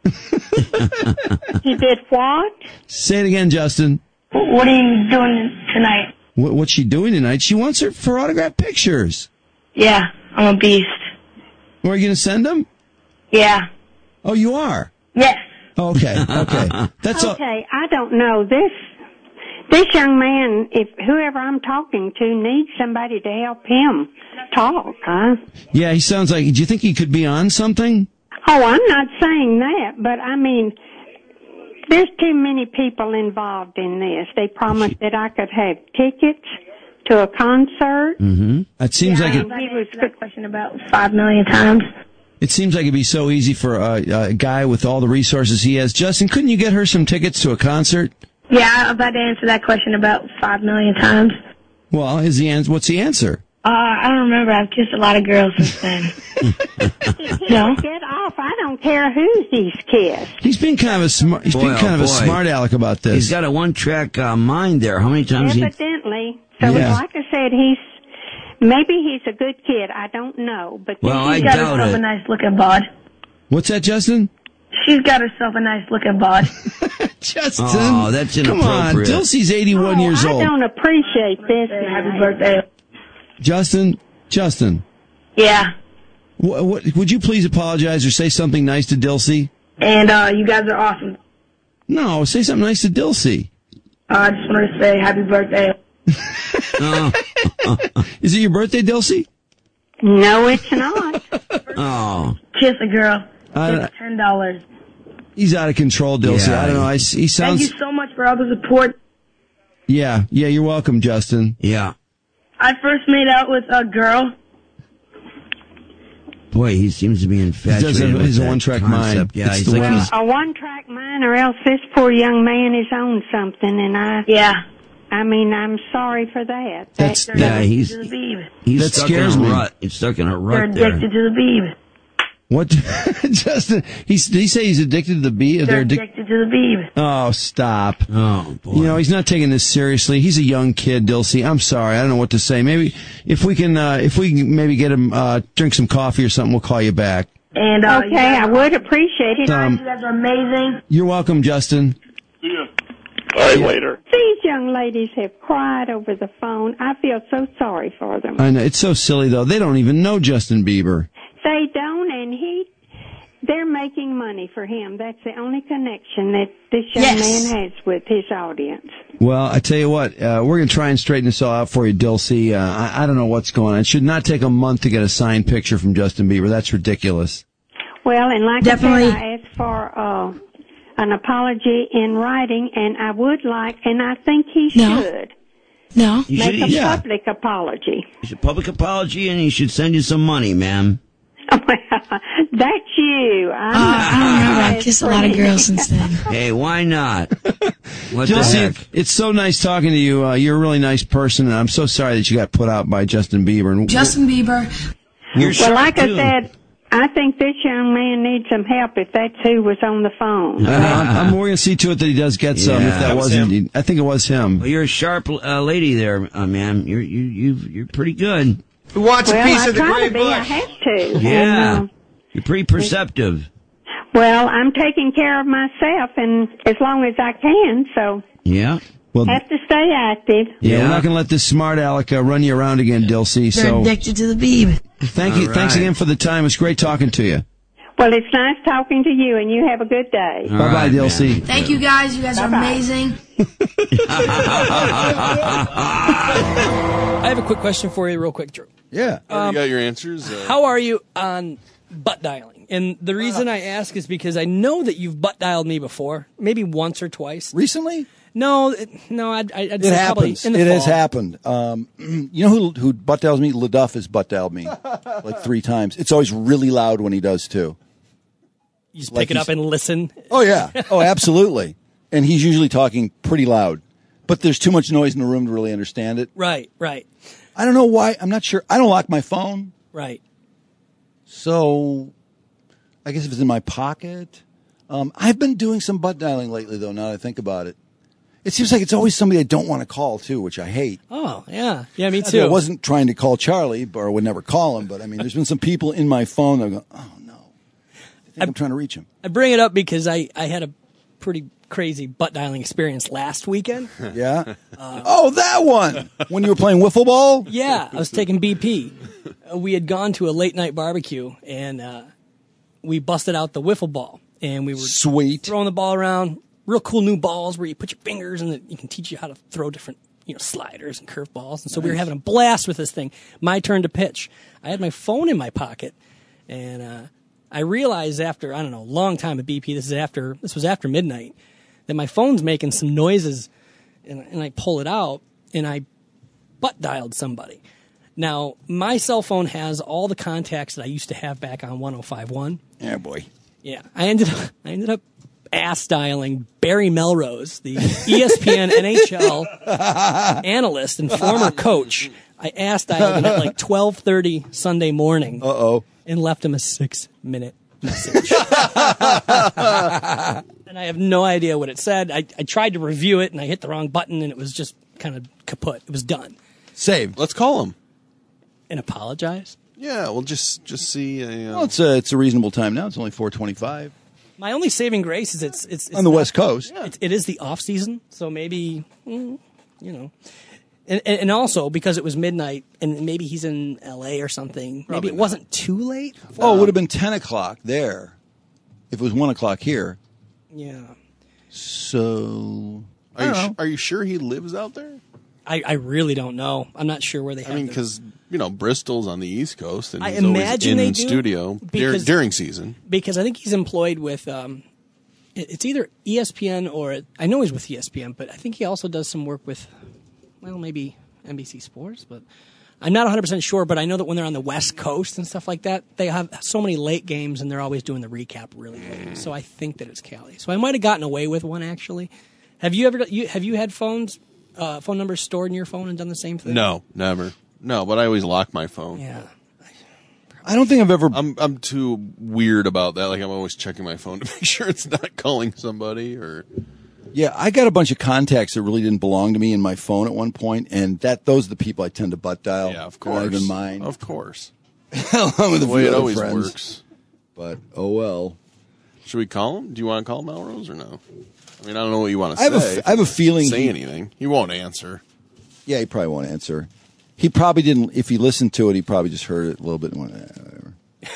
You did what? Say it again, Justin. What are you doing tonight? What, what's she doing tonight? She wants her for autographed pictures. Yeah, I'm a beast. Are you going to send them? Yeah. Oh, you are? Yes. Okay, okay. That's all. Okay, I don't know. This this young man, if whoever I'm talking to needs somebody to help him talk, huh? Yeah, he sounds like, do you think he could be on something? Oh, I'm not saying that, but I mean, there's too many people involved in this. They promised that I could have tickets to a concert. Mm-hmm. That seems yeah, like it. He was that question about five million times. It seems like it'd be so easy for a, a guy with all the resources he has. Justin, couldn't you get her some tickets to a concert? Yeah, I'm about to answer that question about five million times. Well, is the answer? What's the answer? Uh, I don't remember. I've kissed a lot of girls since then. No, get off! I don't care who he's kissed. He's being kind of a smart. He's Boy, being oh, kind of a boy. smart aleck about this. He's got a one-track uh, mind there. How many times he... Evidently, so Yeah. like I said, he's maybe he's a good kid. I don't know, but Well, I She's got doubt herself it. a nice looking bod. What's that, Justin? She's got herself a nice looking bod. Justin. Oh, that's Come on, inappropriate. Dilsey's eighty-one oh, years I old. don't appreciate this. Happy now. birthday. Justin, Justin, Yeah. wh- what, would you please apologize or say something nice to Dilsey? And uh, you guys are awesome. No, say something nice to Dilsey. Uh, I just wanted to say happy birthday. Oh. Is it your birthday, Dilsey? No, it's not. Oh. Kiss a girl. I don't- It's ten dollars. He's out of control, Dilsey. Yeah, I don't know. I, he Thank sounds. you so much for all the support. Yeah, yeah. You're welcome, Justin. Yeah. I first made out with a girl. Boy, he seems to be infatuated He does have- with he's a that one-track concept. mind. Yeah, It's he's the like way Well, he's, a one-track mind, or else this poor young man is on something, and I, Yeah. I mean, I'm sorry for that. That's- That- yeah, he's To the beeb. he's That stuck scares in a me. rut. He's stuck in a They're rut there. addicted to the beeb. What, Justin? He's, did he say he's addicted to the bee? They're addic- addicted to the beeb. Oh, stop. Oh boy. You know, he's not taking this seriously. He's a young kid, Dilsey. I'm sorry. I don't know what to say. Maybe if we can, uh, if we can maybe get him, uh, drink some coffee or something, we'll call you back. And uh, you Okay, guys, I would appreciate it. Um, you guys are amazing. You're welcome, Justin. See ya. All right, later. These young ladies have cried over the phone. I feel so sorry for them. I know. It's so silly, though. They don't even know Justin Bieber. They don't, and he, they're making money for him. That's the only connection that this young Yes. man has with his audience. Well, I tell you what, uh, we're going to try and straighten this all out for you, Dilsey. Uh, I, I don't know what's going on. It should not take a month to get a signed picture from Justin Bieber. That's ridiculous. Well, and like Definitely. I said, I asked for uh, an apology in writing, and I would like, and I think he No. should No. You make should, a you yeah. public apology. should public apology, and he should send you some money, ma'am. Well, that's you. I'm Uh, not I don't remember. I've his kissed a lot of friend. girls since then. Hey, why not? What the Dilsey, heck? it's so nice talking to you. Uh, you're a really nice person, and I'm so sorry that you got put out by Justin Bieber. And Justin Bieber. You're Well, sharp, like too. I said, I think this young man needs some help if that's who was on the phone. Uh, I'm, I'm, we're going to see to it that he does get some. Yeah. if that That was was him. indeed, I think it was him. Well, you're a sharp uh, lady there, uh, man. You're you you you're pretty good. Who wants well, a piece I of the try gray to be. I bush? have to. Yeah, And, uh, you're pretty perceptive. well, I'm taking care of myself, and as long as I can, so Yeah. Well, have to stay active. yeah, Yeah. we're not going to let this smart aleck uh, run you around again, Dilsey. They're So addicted to the beeb. thank you, All thanks right. again for the time. It's great talking to you. Well, it's nice talking to you, and you have a good day. All Bye bye, right, Dilsey. man. Thank you guys. You guys are Bye-bye. amazing. I have a quick question for you, real quick, Drew. Yeah. Already got your answers? Uh, How are you on butt dialing? And the reason I ask is because I know that you've butt dialed me before, maybe once or twice. Recently? No, it, no, I'd, I'd It say probably happens. in the It fall. has happened. Um, you know who who butt dials me? LaDuff has butt dialed me like three times. It's always really loud when he does too. You just like pick it up he's- and listen. Oh yeah. Oh, absolutely. And he's usually talking pretty loud. but there's too much noise in the room to really understand it. Right, right, I don't know why. I'm not sure. I don't lock my phone. right. So I guess if it's in my pocket. Um, I've been doing some butt dialing lately, though, now that I think about it. It seems like it's always somebody I don't want to call, too, which I hate. Oh, yeah. Yeah, me I too. I wasn't trying to call Charlie, or I would never call him, but I mean, there's been some people in my phone that go, oh, no. I think I, I'm trying to reach him. I bring it up because I, I had a pretty crazy butt dialing experience last weekend. Yeah? Uh, oh, that one! When you were playing wiffle ball? Yeah, I was taking B P. Uh, we had gone to a late night barbecue, and uh, we busted out the wiffle ball. And we were Sweet. throwing the ball around. Real cool new balls where you put your fingers and it can teach you how to throw different, you know, sliders and curve balls. And so nice. We were having a blast with this thing. My turn to pitch. I had my phone in my pocket, and uh, I realized after I don't know a long time at B P, this is after this was after midnight, that my phone's making some noises, and, and I pull it out and I butt dialed somebody. Now my cell phone has all the contacts that I used to have back on one oh five point one. Yeah, boy. Yeah, I ended up I ended up ass dialing Barry Melrose, the E S P N N H L analyst and former coach. I ass dialed him at like twelve thirty Sunday morning. Uh oh, and left him a six minute message. And I have no idea what it said. I, I tried to review it and I hit the wrong button and it was just kind of kaput. It was done. Saved. Let's call him and apologize. Yeah, we'll just just see. Uh, well, it's a it's a reasonable time now. It's only four twenty-five. My only saving grace is it's it's, it's on the not, West Coast. Yeah. It, it is the off season, so maybe mm, you know, and, and and also because it was midnight and maybe he's in L A or something. Probably maybe it not. wasn't too late. Oh, it would have been ten o'clock there if it was one o'clock here. Yeah. So are you sh- are you sure he lives out there? I, I really don't know. I'm not sure where they have I mean, their- because, you know, Bristol's on the East Coast, and I he's always imagine in they do, studio dur- because- during season. Because I think he's employed with, um, it- it's either E S P N or, I know he's with E S P N, but I think he also does some work with, well, maybe N B C Sports, but I'm not one hundred percent sure, but I know that when they're on the West Coast and stuff like that, they have so many late games, and they're always doing the recap really late. So I think that it's Cali. So I might have gotten away with one, actually. Have you ever, you, have you had phones... Uh, phone numbers stored in your phone and done the same thing? No, never. No, but I always lock my phone. Yeah. I don't think I've ever. I'm I'm too weird about that. Like I'm always checking my phone to make sure it's not calling somebody or. Yeah, I got a bunch of contacts that really didn't belong to me in my phone at one point, and that those are the people I tend to butt dial. Yeah, of They're not course. even mine. Of course. Along with the a way few it other always friends. works. But oh well. Should we call him? Do you want to call Melrose or no? I mean, I don't know what you want to I say. have a, I have a feeling. Say he, anything. He won't answer. Yeah, he probably won't answer. He probably didn't. If he listened to it, he probably just heard it a little bit and went, eh, whatever.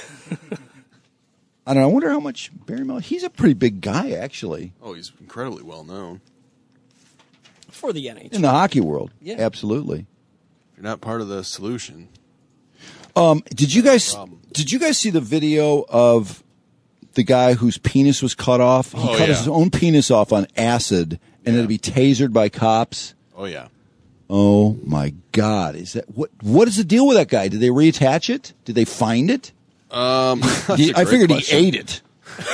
I don't know. I wonder how much Barry Melrose. He's a pretty big guy, actually. Oh, he's incredibly well known. For the N H L. In the hockey world. Yeah. Absolutely. If you're not part of the solution. Um, did you guys did you guys see the video of the guy whose penis was cut off? He Oh, cut yeah. his own penis off on acid and had to be tasered by cops. Oh, yeah. Oh my God! Is that what? What is the deal with that guy? Did they reattach it? Did they find it? Um, that's He- a I great figured question. he ate it.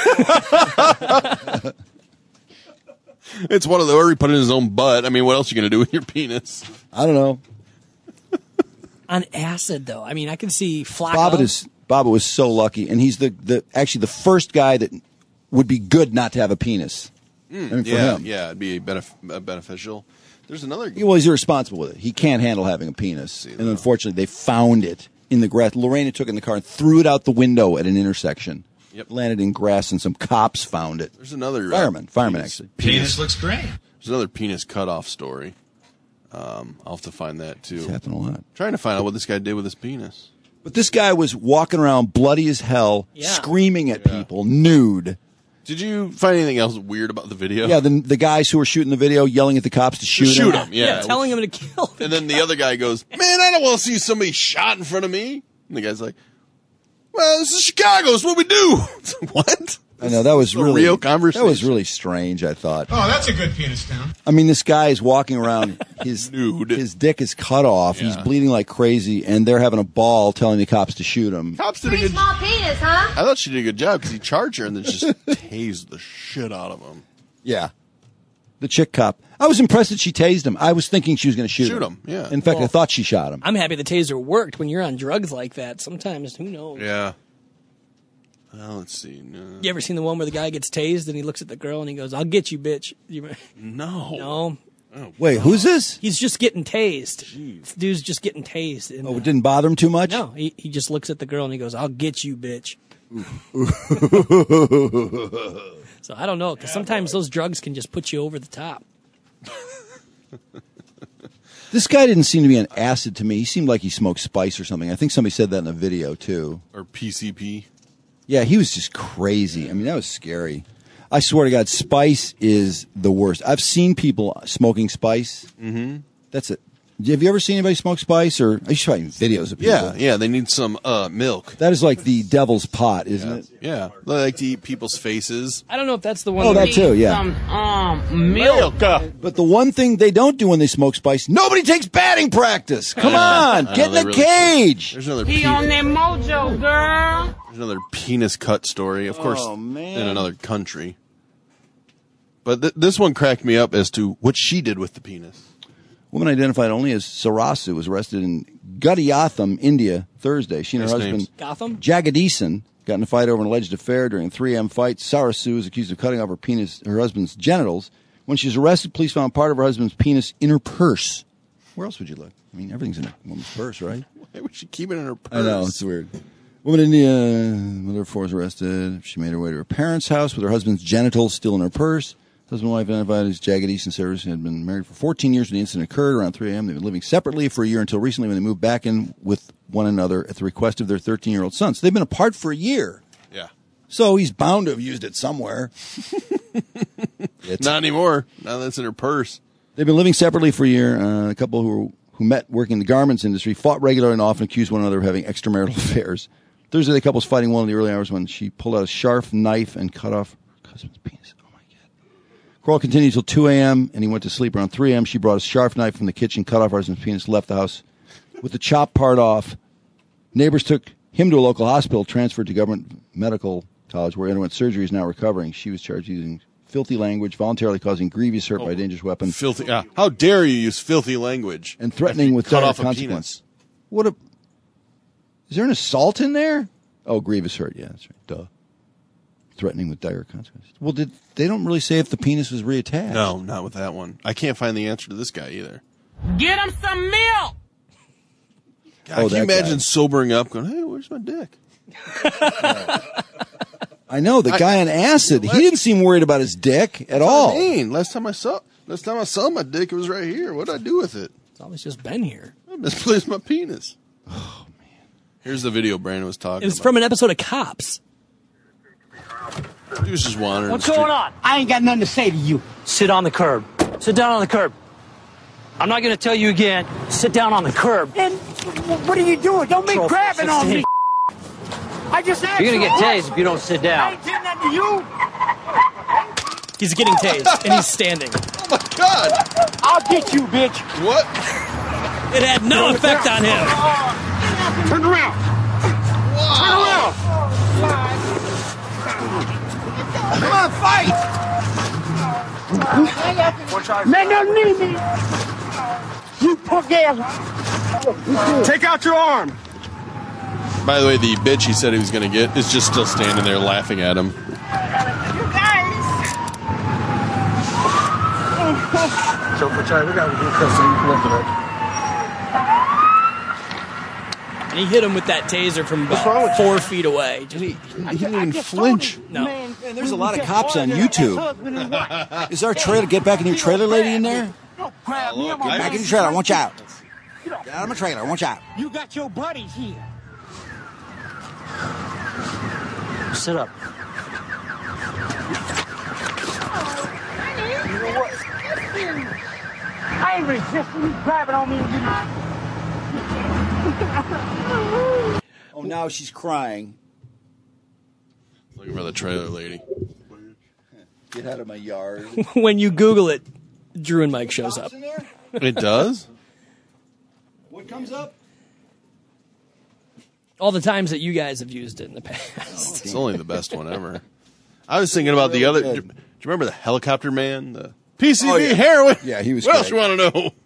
It's one of the, or he put it in his own butt. I mean, what else are you going to do with your penis? I don't know. On acid, though. I mean, I can see Flacco. Bobbitt is Bobbitt was so lucky, and he's the, the actually the first guy that would be good not to have a penis. Mm, I mean, for yeah, him. yeah, it'd be benef- uh, beneficial. There's another. Well, he's irresponsible with it. He can't handle having a penis, and unfortunately, they found it in the grass. Lorena took it in the car and threw it out the window at an intersection. Yep. Landed in grass, and some cops found it. There's another fireman. Uh, fireman, penis- actually. Penis looks great. There's another penis cutoff story. Um, I'll have to find that too. It's happened a lot. Trying to find out what this guy did with his penis. But this guy was walking around bloody as hell, Yeah. screaming at people, nude. Did you find anything else weird about the video? Yeah, the, the guys who were shooting the video yelling at the cops to shoot, shoot him. him. Yeah, telling him to kill. And then the other guy goes, "Man, I don't want to see somebody shot in front of me." And the guy's like, "Well, this is Chicago. It's what we do." It's like, what? I know that was a really real conversation. That was really strange. I thought. Oh, that's a good penis town. I mean, this guy is walking around. His Nude. His dick is cut off. He's Yeah. bleeding like crazy, and they're having a ball telling the cops to shoot him. Cops did a good. Small penis, huh? I thought she did a good job because he charged her and then just tased the shit out of him. Yeah. The chick cop. I was impressed that she tased him. I was thinking she was going to shoot, Shoot him, yeah. In fact, I Well, thought she shot him. I'm happy the taser worked. When you're on drugs like that, sometimes, who knows? Yeah. Well, let's see. No. You ever seen the one where the guy gets tased and he looks at the girl and he goes, I'll get you, bitch? You, No. no. Oh, Wait, who's this? He's just getting tased. This dude's just getting tased. And, Oh, it didn't bother him too much? No, he, he just looks at the girl and he goes, I'll get you, bitch. So I don't know, because sometimes those drugs can just put you over the top. This guy didn't seem to be on acid to me. He seemed like he smoked spice or something. I think somebody said that in a video, too. Or P C P. Yeah, he was just crazy. I mean, that was scary. I swear to God, spice is the worst. I've seen people smoking spice. Mm-hmm. That's it. Have you ever seen anybody smoke spice? Or I used to find videos of people. Yeah, yeah, they need some uh, milk. That is like the devil's pot, isn't it? Yeah, they like to eat people's faces. I don't know if that's the one. Oh, that too, yeah. Some, um, milk. But the one thing they don't do when they smoke spice, nobody takes batting practice. Come on, I get know, in the they really cage. There's another, He pe- on that mojo, girl. there's another penis cut story, of course, Oh, man. in another country. But th- this one cracked me up as to what she did with the penis. Woman identified only as Sarasu was arrested in Gadiatham, India, Thursday. She and her Nice husband, names. Gotham? Jagadisan, got in a fight over an alleged affair during a three a.m. fight. Sarasu is accused of cutting off her penis, her husband's genitals. When she was arrested, police found part of her husband's penis in her purse. Where else would you look? I mean, everything's in a woman's purse, right? Why would she keep it in her purse? I know, it's weird. Woman in India, mother of four, was arrested. She made her way to her parents' house with her husband's genitals still in her purse. Husband and wife identified as Jagadish and Sarah had been married for fourteen years when the incident occurred around three a.m. They've been living separately for a year until recently when they moved back in with one another at the request of their thirteen-year-old son. So they've been apart for a year. Yeah. So he's bound to have used it somewhere. Not anymore. Now that's in her purse. They've been living separately for a year. Uh, a couple who who met working in the garments industry fought regularly and often accused one another of having extramarital affairs. Thursday, the couple was fighting one in the early hours when she pulled out a sharp knife and cut off her husband's penis. Quarrel continued until two a.m., and he went to sleep around three a.m. She brought a sharp knife from the kitchen, cut off her husband's penis, left the house with the chopped part off. Neighbors took him to a local hospital, transferred to government medical college, where he underwent surgery. He's now recovering. She was charged using filthy language, voluntarily causing grievous hurt by a dangerous weapon. Filthy. Yeah. How dare you use filthy language? And threatening with cut dire off a consequence. penis. What a... Is there an assault in there? Oh, grievous hurt. Yeah, that's right. Duh. Threatening with dire consequences. Well, did they don't really say if the penis was reattached. No, not with that one. I can't find the answer to this guy either. Get him some milk. God, Oh, can you that imagine guy. sobering up going, hey, where's my dick? I know, the guy on acid, he didn't seem worried about his dick at all. What I mean, last time I saw last time I saw my dick, it was right here. What did I do with it? It's always just been here. I misplaced my penis. Oh man. Here's the video Brandon was talking It was about. from an episode of Cops. He was just wandering. What's the street. going on? I ain't got nothing to say to you. Sit on the curb. Sit down on the curb. I'm not going to tell you again. Sit down on the curb. And what are you doing? Don't be Trophy, grabbing on me. sixteen. I just asked You're going to you get a tased if you don't sit I down. ain't did nothing to you. He's getting tased, and he's standing. Oh my God! I'll get you, bitch. What? It had no effect on him. Turn around. Turn around. Come on, fight. Man, don't need me. You punk ass. Take out your arm. By the way, the bitch he said he was going to get is just still standing there laughing at him. You guys. So for Charlie, we got to do something you can look at. And he hit him with that taser from about four feet away. Just, He, he didn't even flinch. no. Man, there's a lot of cops on YouTube. Is our trailer, get back in your trailer lady in there? Don't grab me. I'm Get a back in your trailer, I want you out. Get out of my trailer, I want you out. You got your buddies here. Sit up. You know what? I ain't resisting you grabbing on me. Oh, now she's crying. Looking for the trailer lady. Get out of my yard. When you Google it, Drew and Mike shows up. It does? What comes up? All the times that you guys have used it in the past. It's only the best one ever. I was thinking about the other. Do you remember the helicopter man? The P C B, Oh, yeah. heroin. Yeah, he was What great. else you want to know?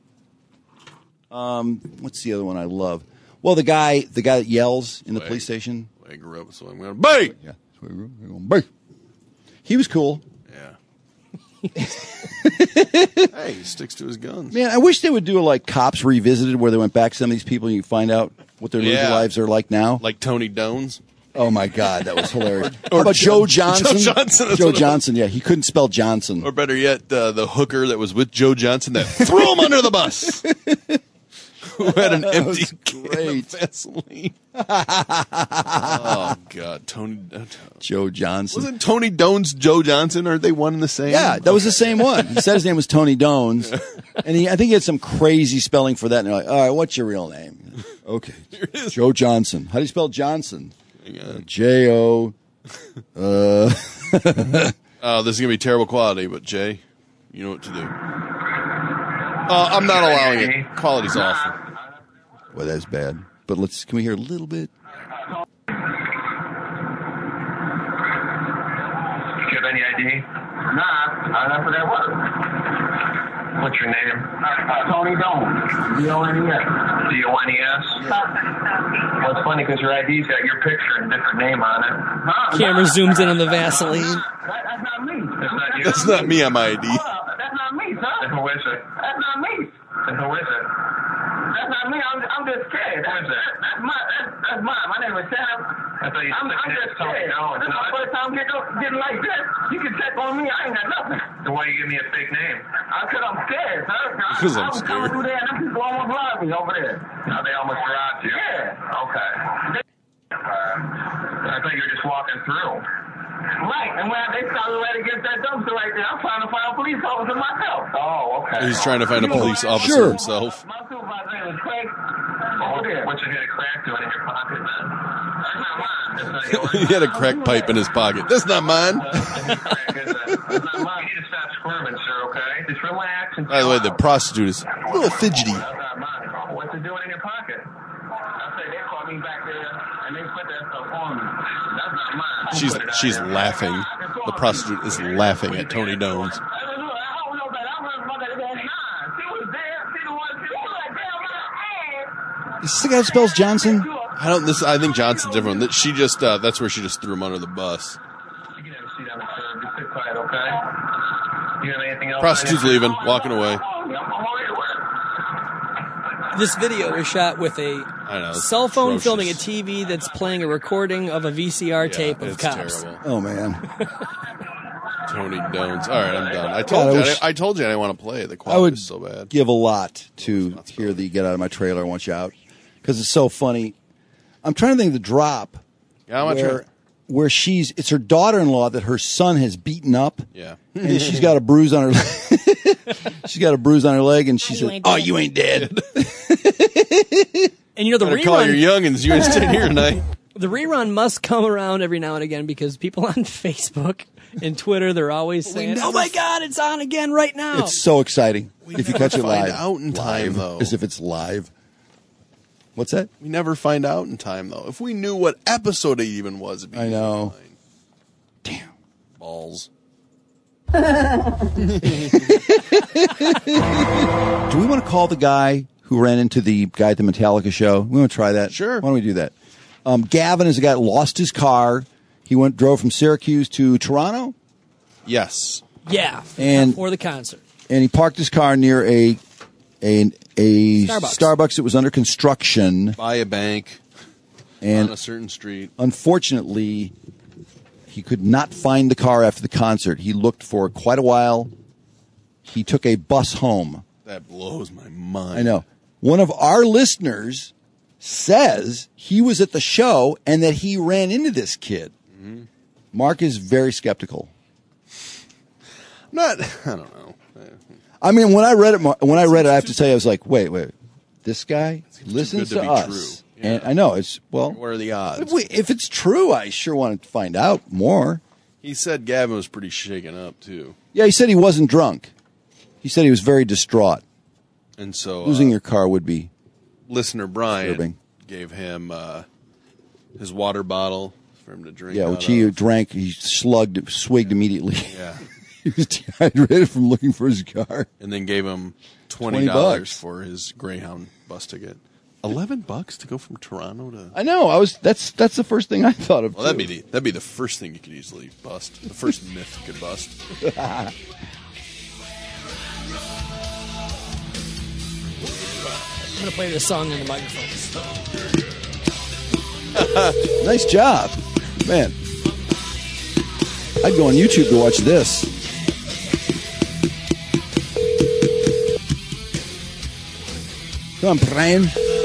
Um, what's the other one I love? Well, the guy, the guy that yells in the Wait. police station. I grew up, so I'm going to bay. Yeah, that's where we're going, bay. He was cool. Yeah. Hey, he sticks to his guns. Man, I wish they would do a like Cops Revisited, where they went back to some of these people and you find out what their Yeah. lives are like now. Like Tony Dones. Oh my God, that was hilarious. Or How about Joe- Joe Johnson? Joe Johnson, that's Joe what it was. Johnson. Yeah, he couldn't spell Johnson. Or better yet, uh, the hooker that was with Joe Johnson that threw him under the bus. Who had an That empty was can great. of Vaseline. Oh, God. Tony. Uh, Joe Johnson. wasn't Tony Dones Joe Johnson? Aren't they one and the same? Yeah, that was the same one. He said his name was Tony Dones, and he, I think he had some crazy spelling for that. And they're like, "All right, what's your real name?" Okay, Joe Johnson. How do you spell Johnson? Uh, J O. Uh, Oh, this is going to be terrible quality, but Jay, you know what to do. Uh, I'm not allowing it. Quality's awful. well, that's bad. But let's. Can we hear a little bit? Do you have any I D? Nah, I don't forget what. What's your name? Uh, Tony Dones. D O N E S. D O N E S? Well, it's funny because your I D's got your picture and a different name on it. Huh? Camera zooms in on the Vaseline. That, that's not me. That's not you. That's not me on my I D. That's not me, son. Then who is it? That's not me. Then who is it? That's not me. I'm, I'm just scared. Who is it? That's my, that's, that's mine. My name is Sam. I thought you I'm, said I'm just Tony scared. Dones. This is my first time getting, getting like this. You can check on me. I ain't got nothing. So why you give me a fake name? Because I'm scared, sir. Because I'm I was scared. coming through there and them people almost robbed me over there. Now they almost robbed you? Yeah. Okay. Uh, I thought you were just walking through. Right, and when they started right against that dumpster right there, I'm trying to find a police officer myself. Oh, okay. He's trying to find a police officer Sure. himself. My supervisor name is Craig. Over there. What's your head of crack doing in your pocket, man? That's not mine. That's not yours. He had a crack pipe in his pocket. That's not mine. That's not mine. You need to stop squirming, sir, okay? Just relax and By the way, the chill out. prostitute is a little fidgety. That's not mine. What's it doing in your pocket? I say they caught me back there and they put that stuff on me. That's not mine. Who She's put it out she's there? laughing. The prostitute is laughing at Tony Dones. I don't know. I don't know that. I'm gonna fuck it again. Nah, she was there. She the one. She was like, damn, my ass. Is this the guy that spells Johnson? I don't. This I think Johnson's different. That she just uh, that's where she just threw him under the bus. You can have a seat on the curb. Just sit quiet, okay? You have anything else? Prostitute's leaving, walking away. I'm on your way. This video was shot with a I know. it's cell phone atrocious. filming a T V that's playing a recording of a V C R Yeah, tape of it's cops. terrible. Oh man. Tony Dones. All right, I'm done. I told God, I you. I, wish- I told you I didn't want to play it. The I quality would is so bad. give a lot to hear the "Get Out of My Trailer, I Want You Out" because it's so funny. I'm trying to think of the drop Yeah, I'm where, where she's. It's her daughter-in-law that her son has beaten up. Yeah. And she's got a bruise on her. She's got a bruise on her leg, and she you says, ain't "Oh, dead." you ain't dead." And you know the Gotta call your rerun. youngins. You ain't staying here tonight. The rerun must come around every now and again because people on Facebook and Twitter they're always saying, never "Oh my God, it's on again right now!" It's so exciting if you catch it find live. out in time, live, though. as if it's live. What's that? We never find out in time, though. If we knew what episode it even was, it'd be I know. fine. Damn. Balls. Do we want to call the guy who ran into the guy at the Metallica show? We want to try that? Sure. Why don't we do that? Um, Gavin is a guy that lost his car. He went drove from Syracuse to Toronto, Yes. yeah, And- for the concert. and he parked his car near a a, a Starbucks. Starbucks that was under construction. By a bank And on a certain street. unfortunately, he could not find the car after the concert. He looked for quite a while. He took a bus home. That blows my mind. I know. One of our listeners says he was at the show and that he ran into this kid. Mm-hmm. Mark is very skeptical. I'm not. I don't know. I mean, when I read it, when I read it, I have to tell you, I was like, wait, wait, this guy listens good to, to be us, true. and I know it's well. What are the odds? If, we, if it's true, I sure want to find out more. He said Gavin was pretty shaken up too, Yeah, he said he wasn't drunk. He said he was very distraught. and so Losing uh, your car would be listener Brian disturbing. gave him uh, his water bottle for him to drink. Yeah, out which he of. drank. He slugged, swigged immediately. Yeah. He was dehydrated from looking for his car. And then gave him twenty twenty dollars bucks. for his Greyhound bus ticket. Eleven bucks to go from Toronto to. I know. I was. That's that's the first thing I thought of. Well, that'd be the that'd be the first thing you could easily bust. The first myth you could bust. I'm gonna play this song in the microphone. Nice job, man. I'd go on YouTube to watch this. Come on, Brian.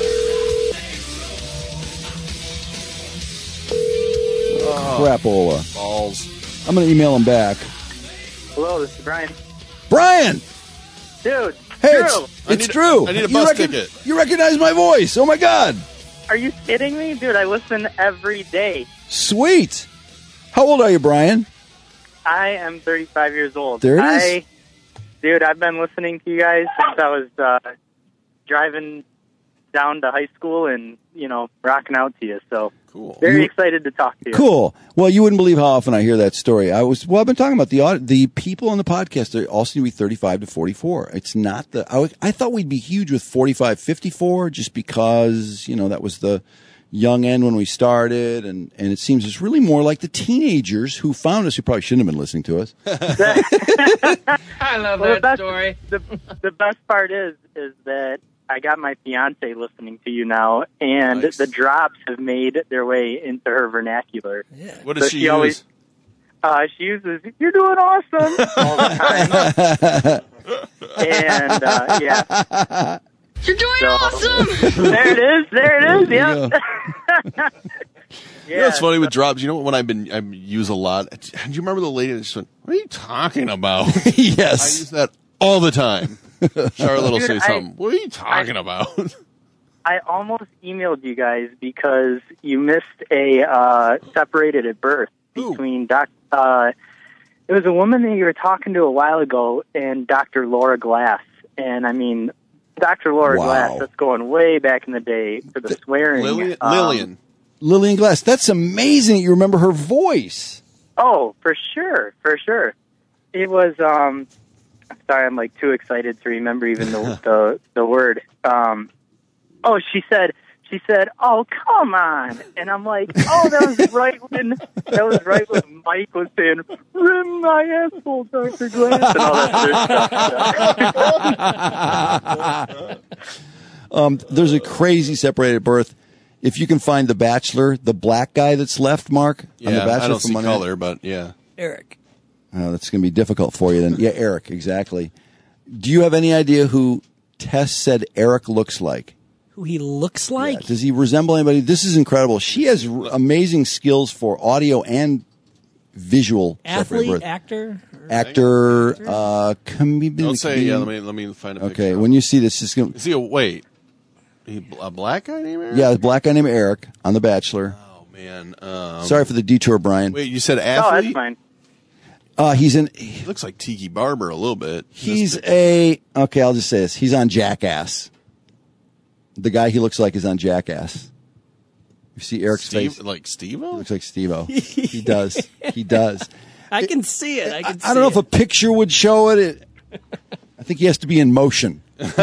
Oh, crapola. Balls. I'm going to email him back. Hello, this is Brian. Brian! Dude, Hey, Drew. it's, it's Drew. I need a You bus recog- ticket. You recognize my voice. Oh, my God. Are you kidding me? Dude, I listen every day. Sweet. How old are you, Brian? I am thirty-five years old. There it I, is. Dude, I've been listening to you guys since I was uh, driving down to high school and, you know, rocking out to you. So cool. Very You- excited to talk to you. Cool. Well, you wouldn't believe how often I hear that story. I was well. I've been talking about the aud- the people on the podcast. They all seem to be thirty-five to forty-four. It's not the. I, was- I thought we'd be huge with forty-five, fifty-four, just because you know that was the young end when we started, and and it seems it's really more like the teenagers who found us who probably shouldn't have been listening to us. I love Well, the that best- story. The, the best part is is that I got my fiance listening to you now, and Nice. the drops have made their way into her vernacular. What does So she, she use? always- Uh, she uses "You're doing awesome" all the time, and uh, yeah. You're doing So- awesome. There it is. There it is. Yep. Yeah. You know what's funny with drops? You know what I've been I use a lot? Do you remember the lady that just went, "What are you talking about?" Yes. I use that all the time. Charlotte will Dude, say I- something. What are you talking about? I almost emailed you guys because you missed a uh, separated at birth between Doc. Uh, it was a woman that you were talking to a while ago, and Doctor Laura Glass. And I mean, Doctor Laura Wow. Glass. That's going way back in the day for the swearing. Lillian, um, Lillian. Lillian Glass. That's amazing. You remember her voice. Oh, for sure, for sure. It was. Um, I'm sorry, I'm like too excited to remember even the the, the word. Um, oh, she said. She said, "Oh, come on," and I'm like, "Oh, that was right when that was right when Mike was saying, rim my asshole, Doctor Glass," and all that other stuff. Um, there's a crazy separated birth. If you can find The Bachelor, the black guy that's left, Mark, on The Yeah, Bachelor I don't from see Monday Night- color, but yeah. Eric. Oh, that's going to be difficult for you then. Yeah, Eric, exactly. Do you have any idea who Tess said Eric looks like? Who he looks like? Does he resemble anybody? This is incredible. She has r- amazing skills for audio and visual separated Athlete, birth. actor? Actor, uh, comedian. Don't say yeah. Let me let me find a picture. Okay, when you see this, it's going to. Is he a wait? He, a black guy named Eric? Yeah, a black guy named Eric on The Bachelor. Oh man. Um, Sorry for the detour, Brian. Wait, you said No, athlete? that's fine. Uh, he's in. He looks like Tiki Barber a little bit. He's a. Okay, I'll just say this. He's on Jackass. The guy he looks like is on Jackass. You see Eric's Steve, face? like Steve-O? He looks like Steve-O. He does. He does. I can see it. I can see I don't know it. if a picture would show it. it. I think he has to be in motion.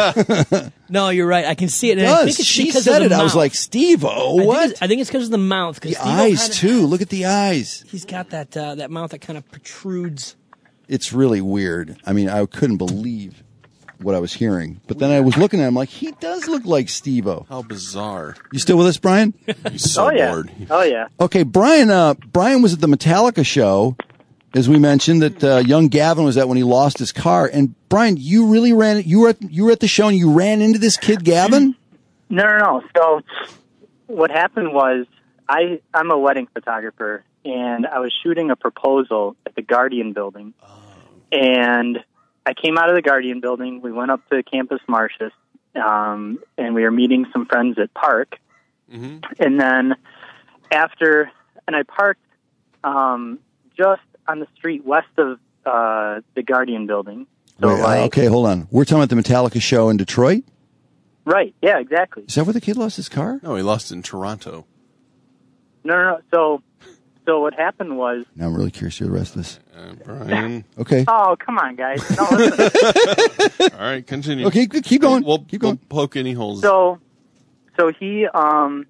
No, you're right. I can see it. He And I does. think it's She because said of it. the I was mouth. like, Steve-O, I think what? it's- I think it's because of the mouth. 'cause The Steve-O eyes, kinda- too. Look at the eyes. He's got that uh, that mouth that kind of protrudes. It's really weird. I mean, I couldn't believe what I was hearing. But then I was looking at him like, he does look like Steve-O. How bizarre. You still with us, Brian? He's so Oh yeah. bored. Oh yeah. Okay, Brian. Uh, Brian was at the Metallica show, as we mentioned. That uh, young Gavin was at when he lost his car. And Brian, you really ran. You were at, you were at the show and you ran into this kid, Gavin. No, no, no. So what happened was I I'm a wedding photographer, and I was shooting a proposal at the Guardian building. And I came out of the Guardian building. We went up to Campus Martius, um, and we were meeting some friends at Park. Mm-hmm. And then after, and I parked um, just on the street west of uh, the Guardian building. So Wait, uh, like, okay, hold on. We're talking about the Metallica show in Detroit. right, yeah, exactly. Is that where the kid lost his car? No, he lost in Toronto. No, no, no. So so what happened was. Now I'm really curious to hear the rest of this. Uh, Brian. Okay. Oh, come on, guys. No, listen. All right, continue. Okay, keep going. We'll, keep going. We'll poke any holes. So, so he, um,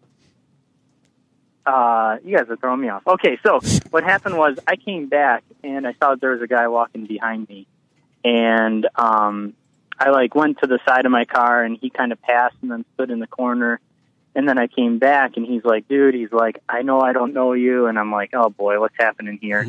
uh, you guys are throwing me off. Okay, so what happened was I came back and I saw that there was a guy walking behind me, and um, I like went to the side of my car and he kind of passed and then stood in the corner, and then I came back and he's like, dude, he's like, I know I don't know you, and I'm like, oh boy, what's happening here?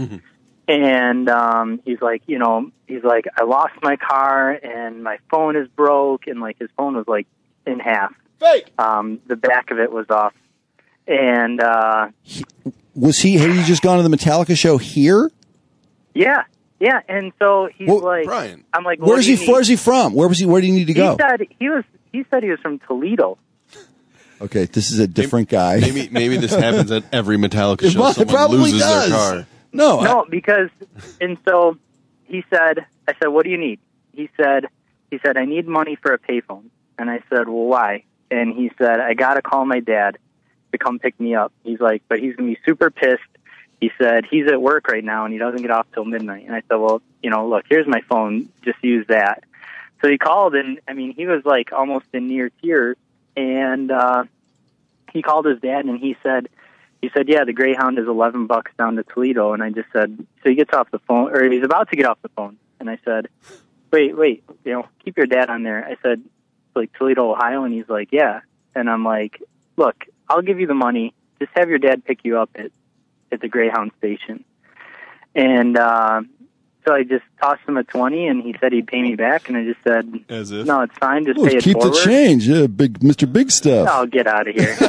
And um, he's like, you know, he's like, I lost my car and my phone is broke, and like his phone was like in half. Fake. Um, the back of it was off. And uh, Was he? Had he just gone to the Metallica show here? yeah, yeah. And so he's Well, like, Brian, I'm like, Where's he? what do you Where's he from? Where was he? Where do you need to need? go? He said he was. He said he was from Toledo. Okay, this is a different guy. maybe maybe this happens at every Metallica It show. mu- it Someone probably loses does. their car. No, I- No, because, and so he said, I said, what do you need? He said, he said, I need money for a payphone. And I said, well, why? And he said, I got to call my dad to come pick me up. He's like, but he's going to be super pissed. He said, he's at work right now and he doesn't get off till midnight. And I said, well, you know, look, here's my phone. Just use that. So he called, and I mean, he was like almost in near tears. And uh, he called his dad, and he said, He said, yeah, the Greyhound is eleven bucks down to Toledo. And I just said, so he gets off the phone, or he's about to get off the phone. And I said, wait, wait, you know, keep your dad on there. I said, like Toledo, Ohio. And he's like, yeah. And I'm like, look, I'll give you the money. Just have your dad pick you up at, at the Greyhound station. And uh, so I just tossed him a twenty, and he said he'd pay me back. And I just said, As if. no, it's fine. Just Well, pay it keep forward. the change, yeah, big Mister Big Stuff. Oh, get out of here.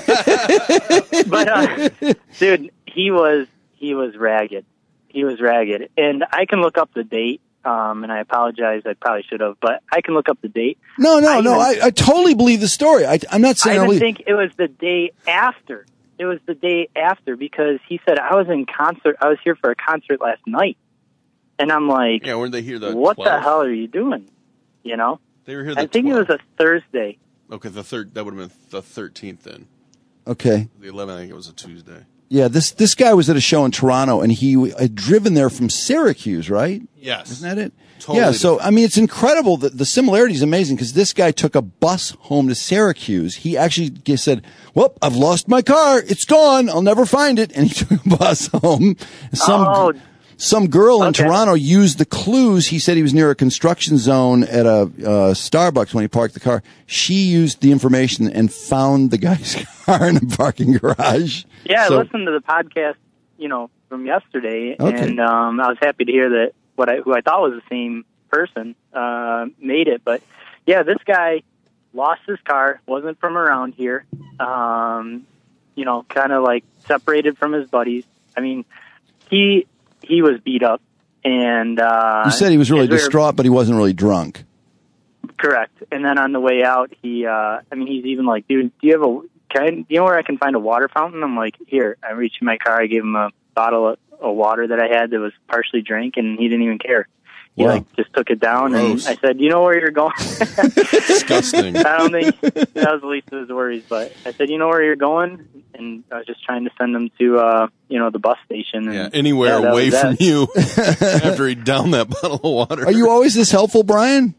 But, uh, dude, he was, he was ragged. He was ragged. And I can look up the date, um, and I apologize, I probably should have, but I can look up the date. No, no, I no. even- I, I totally believe the story. I, I'm not saying I I even believe. think it was the day after. It was the day after, because he said, I was in concert, I was here for a concert last night. And I'm like, Yeah, weren't they here the what the twelfth? hell are you doing? You know? They were here the I think twelfth. it was a Thursday. Okay, the third. That would have been the thirteenth then. Okay. The eleventh, I think it was a Tuesday. Yeah, this this guy was at a show in Toronto, and he had driven there from Syracuse, right? Yes. Isn't that it? Totally yeah, so, I mean, it's incredible. that the similarity is amazing, because this guy took a bus home to Syracuse. He actually g- said, well, I've lost my car. It's gone. I'll never find it. And he took a bus home. Some, Oh. some girl in Okay. Toronto used the clues. He said he was near a construction zone at a uh, Starbucks when he parked the car. She used the information and found the guy's car in a parking garage. Yeah, So- I listened to the podcast, you know, from yesterday, Okay. and um, I was happy to hear that what I, who I thought was the same person uh, made it. But yeah, this guy lost his car, wasn't from around here, um, you know, kind of like separated from his buddies. I mean, he he was beat up, and uh, You said he was really as we were- distraught, but he wasn't really drunk. Correct. And then on the way out, he, uh, I mean, he's even like, dude, do you have a, can I, do you know where I can find a water fountain? I'm like, here. I reached in my car. I gave him a bottle of, of water that I had that was partially drank, and he didn't even care. He Wow. like just took it down, Gross. and I said, you know where you're going? Disgusting. I don't think that was the least of his worries, but I said, you know where you're going? And I was just trying to send him to, uh, you know, the bus station. And Yeah, anywhere yeah, that away was from that. you after he downed that bottle of water. Are you always this helpful, Brian?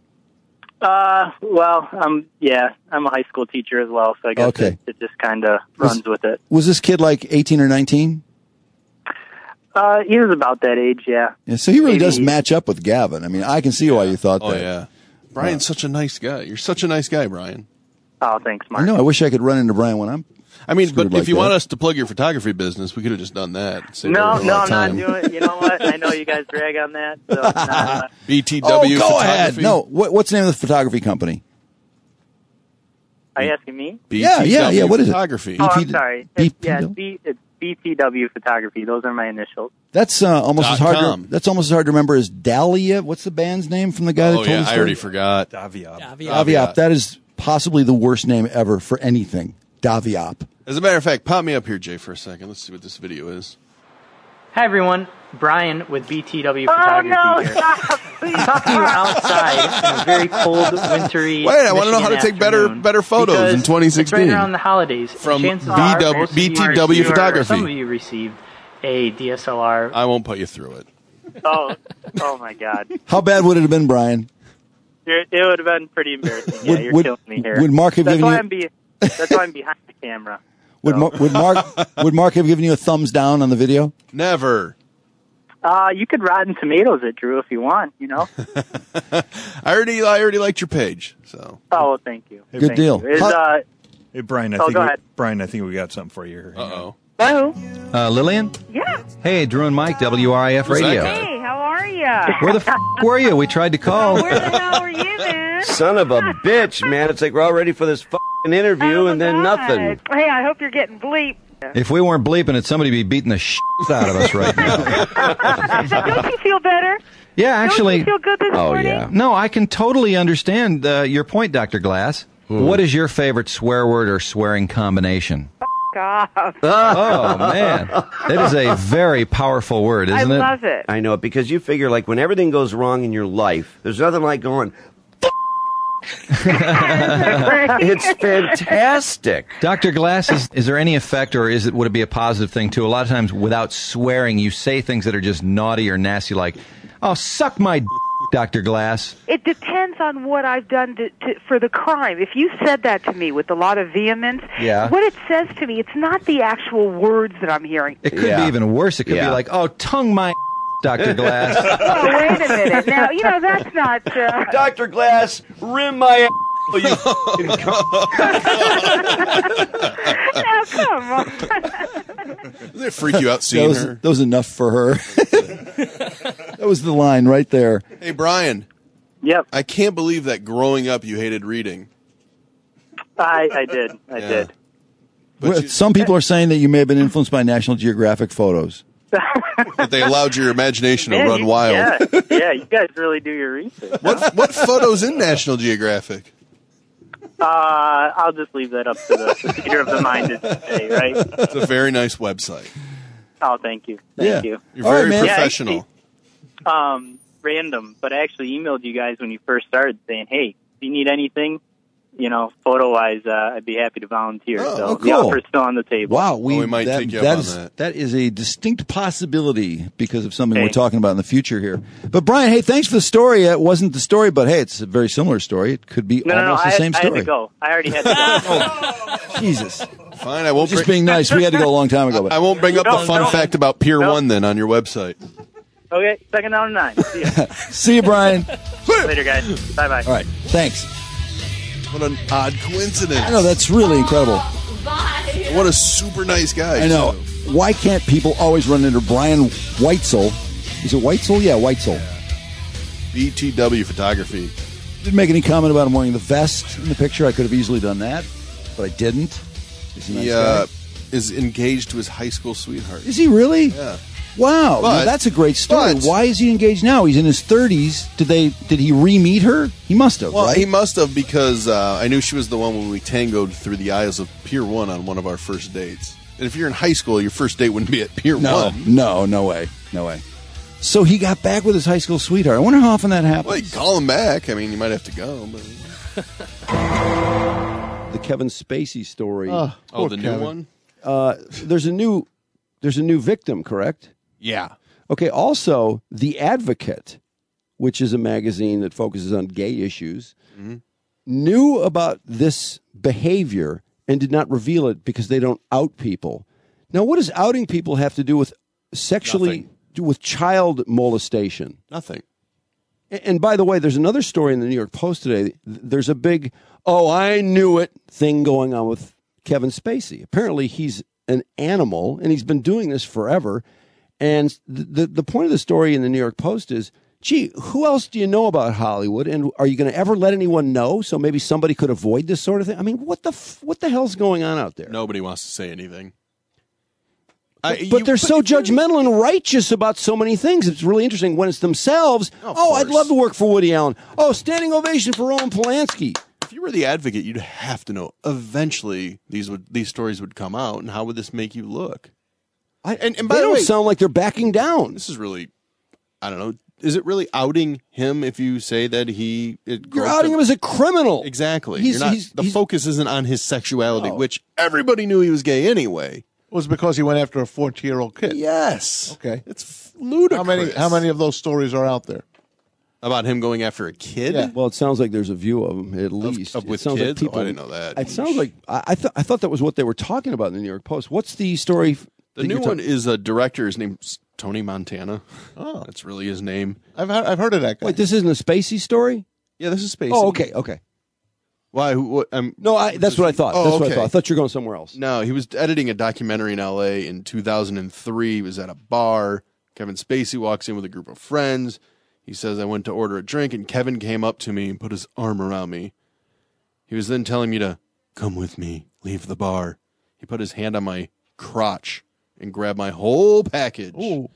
Uh, well, um, yeah, I'm a high school teacher as well, so I guess Okay. it, it just kind of runs with it. Was this kid like eighteen or nineteen? Uh, he was about that age, yeah. Yeah, so he really Maybe. does match up with Gavin. I mean, I can see why you thought Oh, that. yeah. Brian's such a nice guy. You're such a nice guy, Brian. Oh, thanks, Mark. I know. I wish I could run into Brian when I'm. I mean, Screwed but if like you that. want us to plug your photography business, we could have just done that. Saved No, everyone a no, lot I'm of not time. doing it. You know what? I know you guys drag on that. So, nah, B T Oh, W go Photography. ahead. No, what, what's the name of the photography company? are you asking me? B T W Yeah, yeah, yeah, what is it? Photography. Oh, B T I'm sorry. B- It's, yeah, it's, B, it's B T W Photography. Those are my initials. That's uh, almost Dot as hard. com. To, that's almost as hard to remember as Dahlia. What's the band's name from the guy that Oh, told yeah, the I story? already forgot. Daviop. Daviop. That is possibly the worst name ever for anything. Daviop. As a matter of fact, pop me up here, Jay, for a second. Let's see what this video is. Hi everyone, Brian with B T W Oh, Photography no, here. stop, please. I'm talking to you outside in a very cold, wintry. Wait, I wanna know how to Michigan take better- afternoon better photos because in twenty sixteen. It's right around the holidays. and From chances B are W most of you B T W received, or Photography. Some of you received a D S L R. I won't put you through it. Oh, oh my God! How bad would it have been, Brian? You're, it would have been pretty embarrassing. Yeah, Would- you're would- killing me here. would Mark have that's given why you- I'm be, That's why I'm behind the camera. Would, Mar- would Mark would Mark have given you a thumbs down on the video? Never. Uh, you could Rotten Tomatoes it, Drew, if you want. You know. I already, I already liked your page. So. Oh, well, thank you. Good Thank deal. you. Is, uh, Hey, Brian, I Oh, think go we, ahead. Brian, I think we got something for you here. Uh-oh. Hello? Uh, Lillian? Yeah. Hey, Drew and Mike, W R I F Who's that Radio. guy? Hey, how are ya? Where the f*** were you? We tried to call. Where the hell were you, man? Son of a bitch, man. It's like we're all ready for this fucking interview and then nothing. Hey, I hope you're getting bleep. If we weren't bleeping it, somebody would be beating the shit out of us right now. Don't you feel better? Yeah, actually. Don't you feel good this Oh, morning? yeah. No, I can totally understand uh, your point, Doctor Glass. What is your favorite swear word or swearing combination? F- off. Ah. Oh, man. That is a very powerful word, isn't I it? love it. I know it because you figure like when everything goes wrong in your life, there's nothing like going. It's fantastic. Doctor Glass, is, is there any effect, or is it would it be a positive thing too? A lot of times, without swearing, you say things that are just naughty or nasty, like, "Oh, suck my d- Doctor Glass." It depends on what I've done to, to, for the crime. If you said that to me with a lot of vehemence, Yeah. what it says to me, it's not the actual words that I'm hearing. It could be even worse. It could Yeah. be like, "Oh, tongue my Doctor Glass." Oh, wait a minute. Now, you know, that's not... Uh... Doctor Glass, rim my Now, come on. Doesn't it freak you out seeing that was, her? That was enough for her. That was the line right there. Hey, Brian. Yep. I can't believe that growing up you hated reading. I, I did. I Yeah. did. Well, Some people are saying that you may have been influenced by National Geographic photos. That they allowed your imagination to Man, run you- wild. Yeah, yeah, you guys really do your research. What what photos in National Geographic? Uh, I'll just leave that up to the, the theater of the mind to say, right? It's a very nice website. Oh, thank you. Thank Yeah. you. You're very Yeah, professional. actually, um, random, but I actually emailed you guys when you first started saying, hey, if you need anything, you know, photo-wise, uh, I'd be happy to volunteer. Oh, so oh, the cool. offer's still on the table. Wow, we, Oh, we might that, take you up that on is- that. that is a distinct possibility because of something we're Hey. talking about in the future here. But Brian, hey, thanks for the story. It wasn't the story, but hey, it's a very similar story. It could be No, no, no, almost I the had, same I had story. to go. I already had to go. Jesus, Fine, I won't just bring, being nice. We had to go a long time ago. But I won't bring up No, the fun no. fact about Pier No. One then on your website. Okay, second down to nine. See ya. see you, Brian. Later, guys. Bye-bye. All right, thanks. What an odd coincidence. I know that's really incredible. What a super nice guy. I know. too. Why can't people always run into Brian Weitzel? Is it Weitzel? Yeah, Weitzel. B T W Photography. Didn't make any comment about him wearing the vest in the picture. I could have easily done that, but I didn't. He's a nice He guy. uh, is engaged to his high school sweetheart. Is he really? Yeah. Wow, But- now that's a great story. but- Why is he engaged now? He's in his thirties. Did they? Did he re-meet her? He must have, Well, right? he must have because uh, I knew she was the one when we tangoed through the aisles of Pier One on one of our first dates. And if you're in high school, your first date wouldn't be at Pier no, One. no, no way, no way. So he got back with his high school sweetheart. I wonder how often that happens. Well, you can call him back. I mean, you might have to go. But... The Kevin Spacey story. Oh, Poor the new Kevin. one? Uh, there's a new, there's a new victim, correct? Yeah. Okay. Also, The Advocate, which is a magazine that focuses on gay issues, Mm-hmm. knew about this behavior and did not reveal it because they don't out people. Now, what does outing people have to do with sexually, do with child molestation? Nothing. A- And by the way, there's another story in the New York Post today. Th- There's a big, oh, I knew it thing going on with Kevin Spacey. Apparently, he's an animal, and he's been doing this forever. And th- the the point of the story in the New York Post is, gee, who else do you know about Hollywood? And are you going to ever let anyone know so maybe somebody could avoid this sort of thing? I mean, what the f- what the hell's going on out there? Nobody wants to say anything. But, I- but you- they're so judgmental and righteous about so many things. It's really interesting when it's themselves. Of Oh, I'd course. love to work for Woody Allen. Oh, standing ovation for Roman Polanski. If you were the advocate, you'd have to know eventually these would these stories would come out, and how would this make you look? I, and and by they the don't way, sound like they're backing down. this is really, I don't know. Is it really outing him if you say that he? It You're groped outing him as a criminal. Exactly. He's- You're not, he's- the he's- focus isn't on his sexuality, No. which everybody knew he was gay anyway. was because he went after a fourteen-year-old kid. Yes. Okay. It's ludicrous. How many? How many of those stories are out there? About him going after a kid? Yeah. Well, it sounds like there's a view of him at least. of It with sounds kids? Like people, Oh, I didn't know that. It sounds like I, I thought I thought that was what they were talking about in the New York Post. What's the story? The that new you're one talking- is a director. His name's Tony Montana. Oh. That's really his name. I've heard, I've heard of that guy. Wait, this isn't a Spacey story? Yeah, this is Spacey. Oh, okay, okay. Why? Who, what, um, No, I, that's what I thought. Oh, that's what I okay. thought. I thought you were going somewhere else. No, he was editing a documentary in L A in two thousand three. He was at a bar. Kevin Spacey walks in with a group of friends. He says, I went to order a drink, and Kevin came up to me and put his arm around me. He was then telling me to come with me, leave the bar. He put his hand on my crotch and grabbed my whole package. Ooh.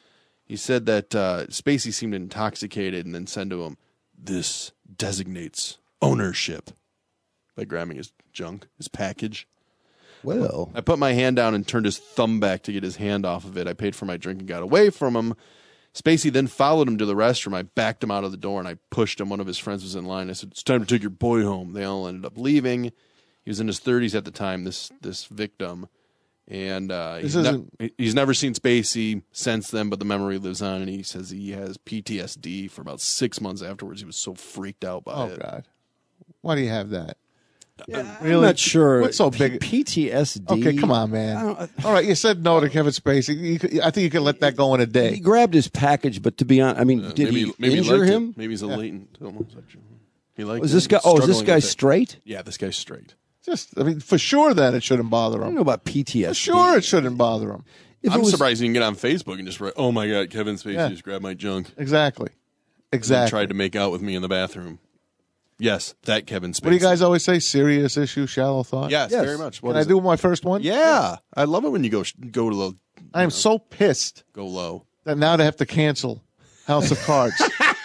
He said that uh, Spacey seemed intoxicated and then said to him, this designates ownership, by grabbing his junk, his package. Well, I put my hand down and turned his thumb back to get his hand off of it. I paid for my drink and got away from him. Spacey then followed him to the restroom. I backed him out of the door and I pushed him. One of his friends was in line. I said, it's time to take your boy home. They all ended up leaving. He was in his thirties at the time, this this victim. And uh, he's, This ne- he's never seen Spacey since then, but the memory lives on. And he says he has P T S D for about six months afterwards. He was so freaked out by Oh, it. God. Why do you have that? Yeah, Really? I'm not sure. What's so P- big? P T S D. Okay, come on, man. All right, you said no to Kevin Spacey. You could, I think you can let that go in a He day. grabbed his package, but to be honest, I mean, Uh, did maybe, he maybe injure liked it. him? Maybe he's a latent homosexual. He liked Was it. this guy? Oh, is this Struggling guy with it. straight? Yeah, this guy's straight. Just, I mean, for sure that it shouldn't bother I don't him. know about P T S D. For sure it shouldn't bother him. If I'm it was- surprised you can get on Facebook and just write, "Oh my God, Kevin Spacey Yeah. just grabbed my junk." Exactly. And Exactly. tried to make out with me in the bathroom. Yes, that Kevin Spacey. What do you guys always say? Serious issue, shallow thought? Yes, Yes. very much. What Can I is do it? my first one? Yeah, I love it when you go go to the. I am so pissed Go low. that now they have to cancel House of Cards.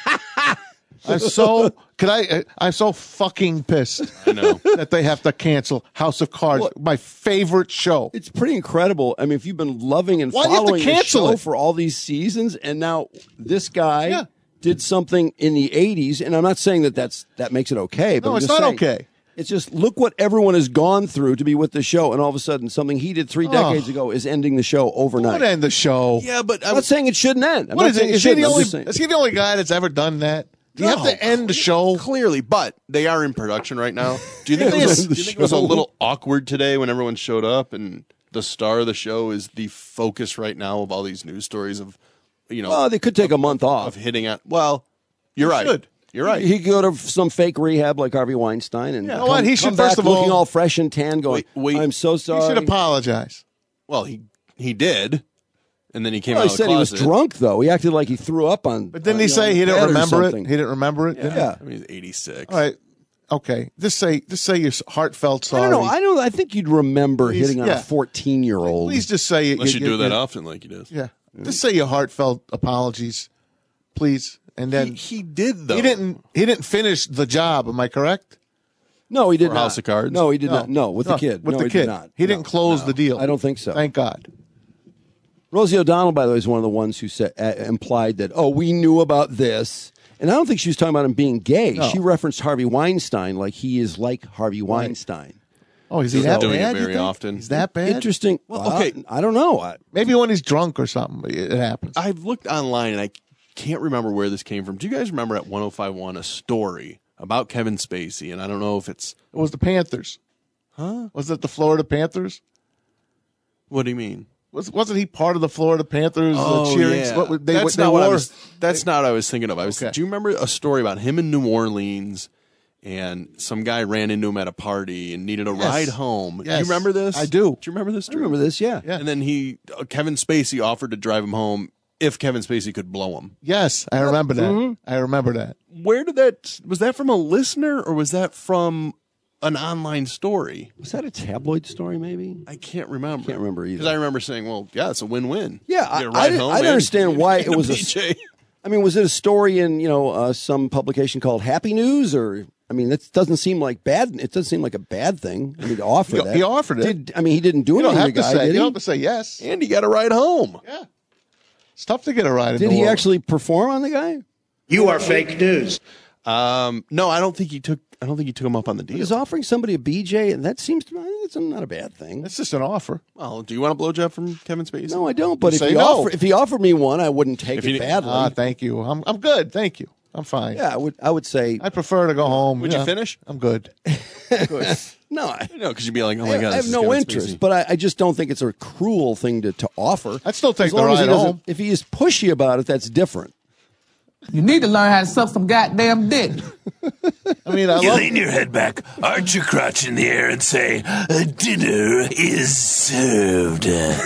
I'm so can I? uh, I'm so fucking pissed I know. that they have to cancel House of Cards, Well- my favorite show. It's pretty incredible. I mean, if you've been loving and Why do you have to following the cancel show it? for all these seasons, and now this guy Yeah. did something in the eighties, and I'm not saying that that's that makes it okay. But No, I'm it's just not saying, okay. It's just look what everyone has gone through to be with the show, and all of a sudden, something he did three Oh. decades ago is ending the show overnight. Don't end the show. Yeah, but I'm not saying it shouldn't end. I'm What not is it? saying Is he shouldn't. the I'm only? just saying- Is he the only guy that's ever done that? Do you have No, to end the show? Clearly, but they are in production right now. Do you think, it was, End the do you think it was a show. little awkward today when everyone showed up and the star of the show is the focus right now of all these news stories of, you know, Well, they could take a month of off. hitting at. Well, you're He right. should. You're right. He could go to some fake rehab like Harvey Weinstein, and You know come, what? He come should, back first of looking all- all fresh and tan, going, Wait, wait. "I'm so He sorry." should apologize. Well, he he did, and then he came Well, out he of said the he was closet. drunk, though. He acted like he threw up on. But didn't on, he you know, say he didn't bed or remember it? something. He didn't remember it. didn't he? Yeah. I mean, he's eighty-six. All right. Okay. Just say. Just say you're heartfelt I sorry. don't know. I don't. I think you'd remember Please, hitting on yeah. a fourteen-year-old. Please just say. Unless you, do that often, like he does. Yeah. Just say your heartfelt apologies, please. And then He, he did though. he didn't. He didn't finish the job. Am I correct? No, he did For not. House of Cards? No, he did No. not. No, with No, the kid. With no, the he kid. did not. He No. didn't close the deal. I don't think so. Thank God. Rosie O'Donnell, by the way, is one of the ones who said uh, implied that, oh, we knew about this. And I don't think she was talking about him being gay. No. She referenced Harvey Weinstein like he is like Harvey Weinstein. Oh, is he He's that doing it bad? you very think? often. He's that bad? Interesting. Well, Well, okay. I, I don't know. I, Maybe when he's drunk or something, it it happens. I've looked online and I can't remember where this came from. Do you guys remember at one oh five point one a story about Kevin Spacey? And I don't know if it's. It was the Panthers. Huh? Was it the Florida Panthers? What do you mean? Was, wasn't he part of the Florida Panthers uh, cheering? What, would- they, that's what, they not what I wore? was. That's not what I was thinking of. I was. Okay. Do you remember a story about him in New Orleans, and some guy ran into him at a party and needed a Yes. ride home? Do Yes. you remember this? I do. Do you remember this I story? remember this, yeah. Yeah. And then he, uh, Kevin Spacey, offered to drive him home if Kevin Spacey could blow him. Yes, I remember that. Mhm. I remember that. Where did that? Was that from a listener or was that from an online story? Was that a tabloid story, maybe? I can't remember. Can't remember either. Because I remember saying, "Well, yeah, it's a win-win." Yeah, You I, get a I, ride didn't- home I didn't and- understand why it and a was a. P J. I mean, was it a story in you know uh, some publication called Happy News, or I mean, that doesn't seem like bad. It doesn't seem like a bad thing. I mean, to offer He- that. he offered it. Did, I mean, he didn't do You don't anything. have to to the guy, say. did You he? don't have to say yes. And he got a ride home. Yeah, it's tough to get a ride. in Did New he Orleans. actually perform on the guy? You are fake news. Um, no, I don't think he took. I don't think he took him up on the deal. He's offering somebody a B J, and that seems to me it's not a bad thing. It's just an offer. Well, do you want a blowjob from Kevin Spacey? No, I don't. But if Say he, no. offer, if he offered me one, I wouldn't take If it he- badly. Ah, thank you. I'm I'm good. Thank you. I'm fine. yeah, I would. I would say I prefer to go home. Would Yeah. you finish? I'm good. no. I, No, because you'd be like, oh I my have, god, I this have is no Kevin interest, Spacey. but I, I just don't think it's a cruel thing to, to offer. I'd still take As the long as he ride doesn't- home. If he is pushy about it, that's different. You need to learn how to suck some goddamn dick. I mean, I You love. lean your head back, arch your crotch in the air, and say, "A dinner is served."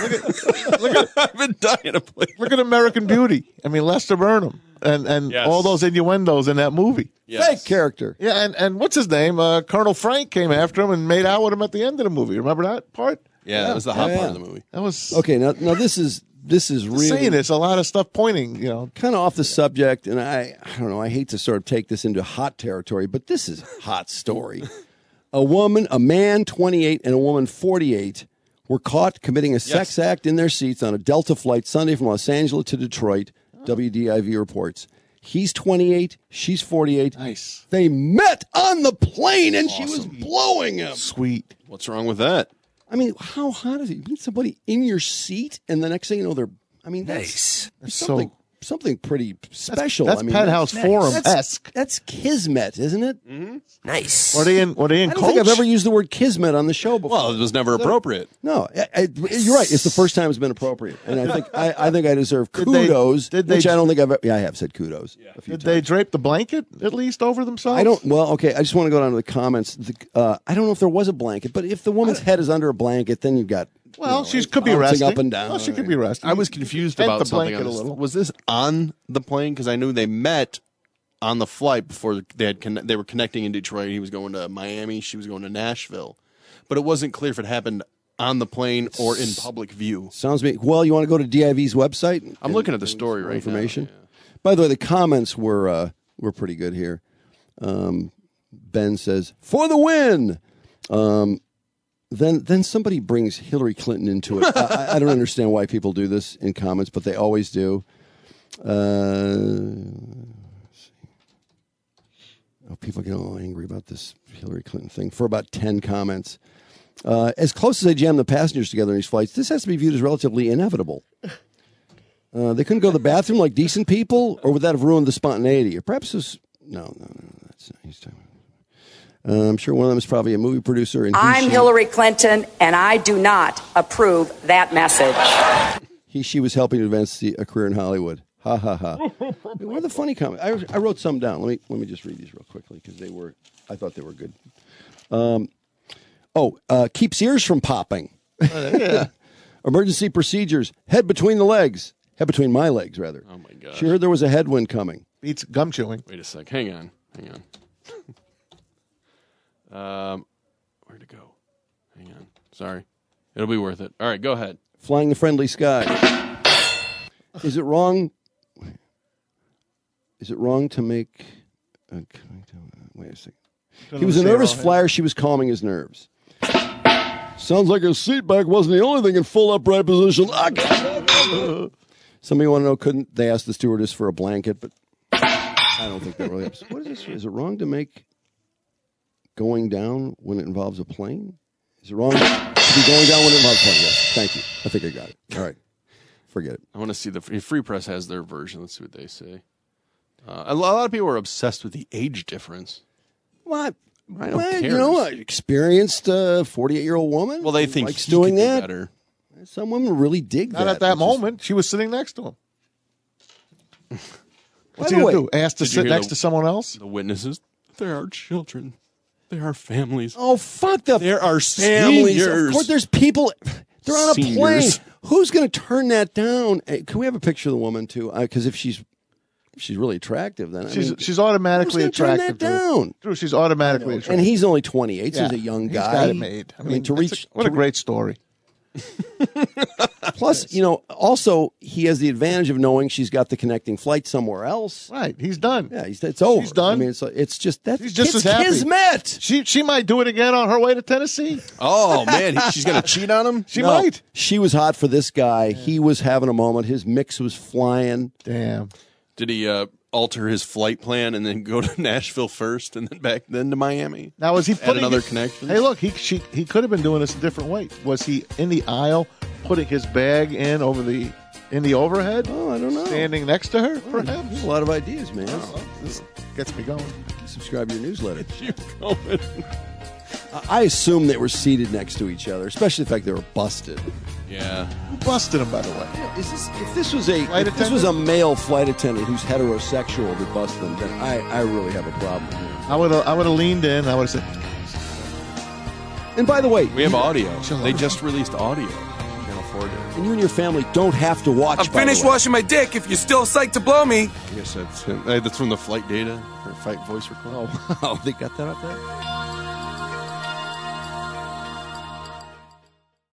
I've been dying to play. Look at American Beauty. I mean, Lester Burnham and and Yes. all those innuendos in that movie. Yes. Fake character. Yeah, and, and what's his name? Uh, Colonel Frank came after him and made out with him at the end of the movie. Remember that part? Yeah, that was the hot Yeah, part yeah. of the movie. That was Okay, now now this is this is really saying it's a lot of stuff pointing. You know, kind of off the subject, and I, I don't know. I hate to sort of take this into hot territory, but this is a hot story. A woman, a man, twenty-eight, and a woman, forty-eight, were caught committing a sex act in their seats on a Delta flight Sunday from Los Angeles to Detroit. W D I V reports. He's twenty-eight, she's forty-eight. Nice. They met on the plane, and she was blowing him. Sweet. What's wrong with that? I mean, how hot is it? You meet somebody in your seat, and the next thing you know, they're. I mean, that's, Nice. that's So- something something pretty special. that's I mean, Penthouse that's, Forum-esque. That's, that's kismet, isn't it? Nice. Were they in? Were they in I don't Coach? think I've ever used the word kismet on the show before. Well, it was never appropriate. No, I, I, you're right. It's the first time it's been appropriate, and I think I, I think I deserve Did they- kudos. did they- which I don't think I've. ever- Yeah, I have said kudos. A few Did times. they drape the blanket at least over themselves? I don't. Well, okay. I just want to go down to the comments. The, uh, I don't know if there was a blanket, but if the woman's head is under a blanket, then you've got. Well, you know, she could be bouncing resting up and down. Well, she could be resting. I was confused Bent about the something. blanket On a this. little. Was this on the plane? Because I knew they met on the flight before they had conne- they were connecting in Detroit. He was going to Miami. She was going to Nashville, but it wasn't clear if it happened on the plane or in public view. Sounds to me. Well, you want to go to D I V's website? And, I'm looking at the story more right information. now. yeah. By the way, the comments were uh, were pretty good here. Um, Ben says, "For the win." Um, then then somebody brings Hillary Clinton into it. I, I don't understand why people do this in comments, but they always do. Uh, let's see. Oh, people get all angry about this Hillary Clinton thing for about ten comments. Uh, as close as they jam the passengers together in these flights, this has to be viewed as relatively inevitable. Uh, they couldn't go to the bathroom like decent people, or would that have ruined the spontaneity? Or perhaps this. No, no, no. That's not, he's talking. Uh, I'm sure one of them is probably a movie producer. And he, I'm she, Hillary Clinton, and I do not approve that message. He, she was helping to advance the, a career in Hollywood. Ha ha ha. What are the funny comments? I, I wrote some down. Let me let me just read these real quickly because they were. I thought they were good. Um, oh, uh, keeps ears from popping. yeah. Emergency procedures. Head between the legs. Head between my legs, rather. Oh my god. She heard there was a headwind coming. Beats gum chewing. Wait a sec. Hang on. Hang on. um, where'd it go? Hang on. Sorry. It'll be worth it. All right, go ahead. Flying the friendly sky. Is it wrong? Is it wrong to make? Uh, wait a second. He was a nervous flyer. She was calming his nerves. Sounds like his seat back wasn't the only thing in full upright position. Somebody want to know? Couldn't they ask the stewardess for a blanket? But I don't think that really helps. What is this? Is it wrong to make going down when it involves a plane? Is it wrong to be going down when it involves a plane? Yes. Thank you. I think I got it. All right. Forget it. I want to see the Free Press has their version. Let's see what they say. Uh, a lot of people are obsessed with the age difference. What? I don't well, care. You know, an experienced uh, forty-eight-year-old woman. Well, they think likes he doing could do that. better. Some women really dig Not that. at that which is- moment. She was sitting next to him. What's By he the gonna way- do? Ask to Did you sit hear next the- to someone else? The witnesses, there are children. There are families. Oh, fuck the There are families. seniors. Of course, there's people. They're on a Seniors. plane. Who's going to turn that down? Hey, can we have a picture of the woman too? Because if she's if she's really attractive, then I She's mean, she's automatically who's gonna attractive. Turn that Drew. down. Drew, she's automatically attractive. And he's only twenty-eight. So Yeah, he's a young he's guy. got it made. I I mean, mean, to that's reach a- what to a great story. Plus, you know, also he has the advantage of knowing she's got the connecting flight somewhere else. Right, he's done. Yeah, he's, it's over. She's done. I mean, it's it's just that's She's just it's as happy. kismet. She she might do it again on her way to Tennessee. Oh man, he- she's gonna cheat on him. She No, might. She was hot for this guy. He was having a moment. His mix was flying. Damn. Did he uh, alter his flight plan and then go to Nashville first and then back then to Miami? Now, was he Add putting another it- connection? Hey, look, he she, he could have been doing this a different way. Was he in the aisle putting his bag in over the in the overhead? Oh, I don't know. Standing next to her, Oh, perhaps. there's a lot of ideas, man. This gets me going. Subscribe to your newsletter. You going? I assume they were seated next to each other, especially the fact they were busted. Yeah. Who busted him, by the way? Is this, if this was a Flight if this was a attendant? male flight attendant who's heterosexual that busted them, then I, I really have a problem here. I would have I would have leaned in. I would have said, And by the way, We have you- audio. They just released audio. Can't afford it. and you and your family don't have to watch. I'm by the finished way. washing my dick if you're still psyched to blow me. I guess that's him. Hey, that's from the flight data or flight voice recording. Oh, wow, they got that up there.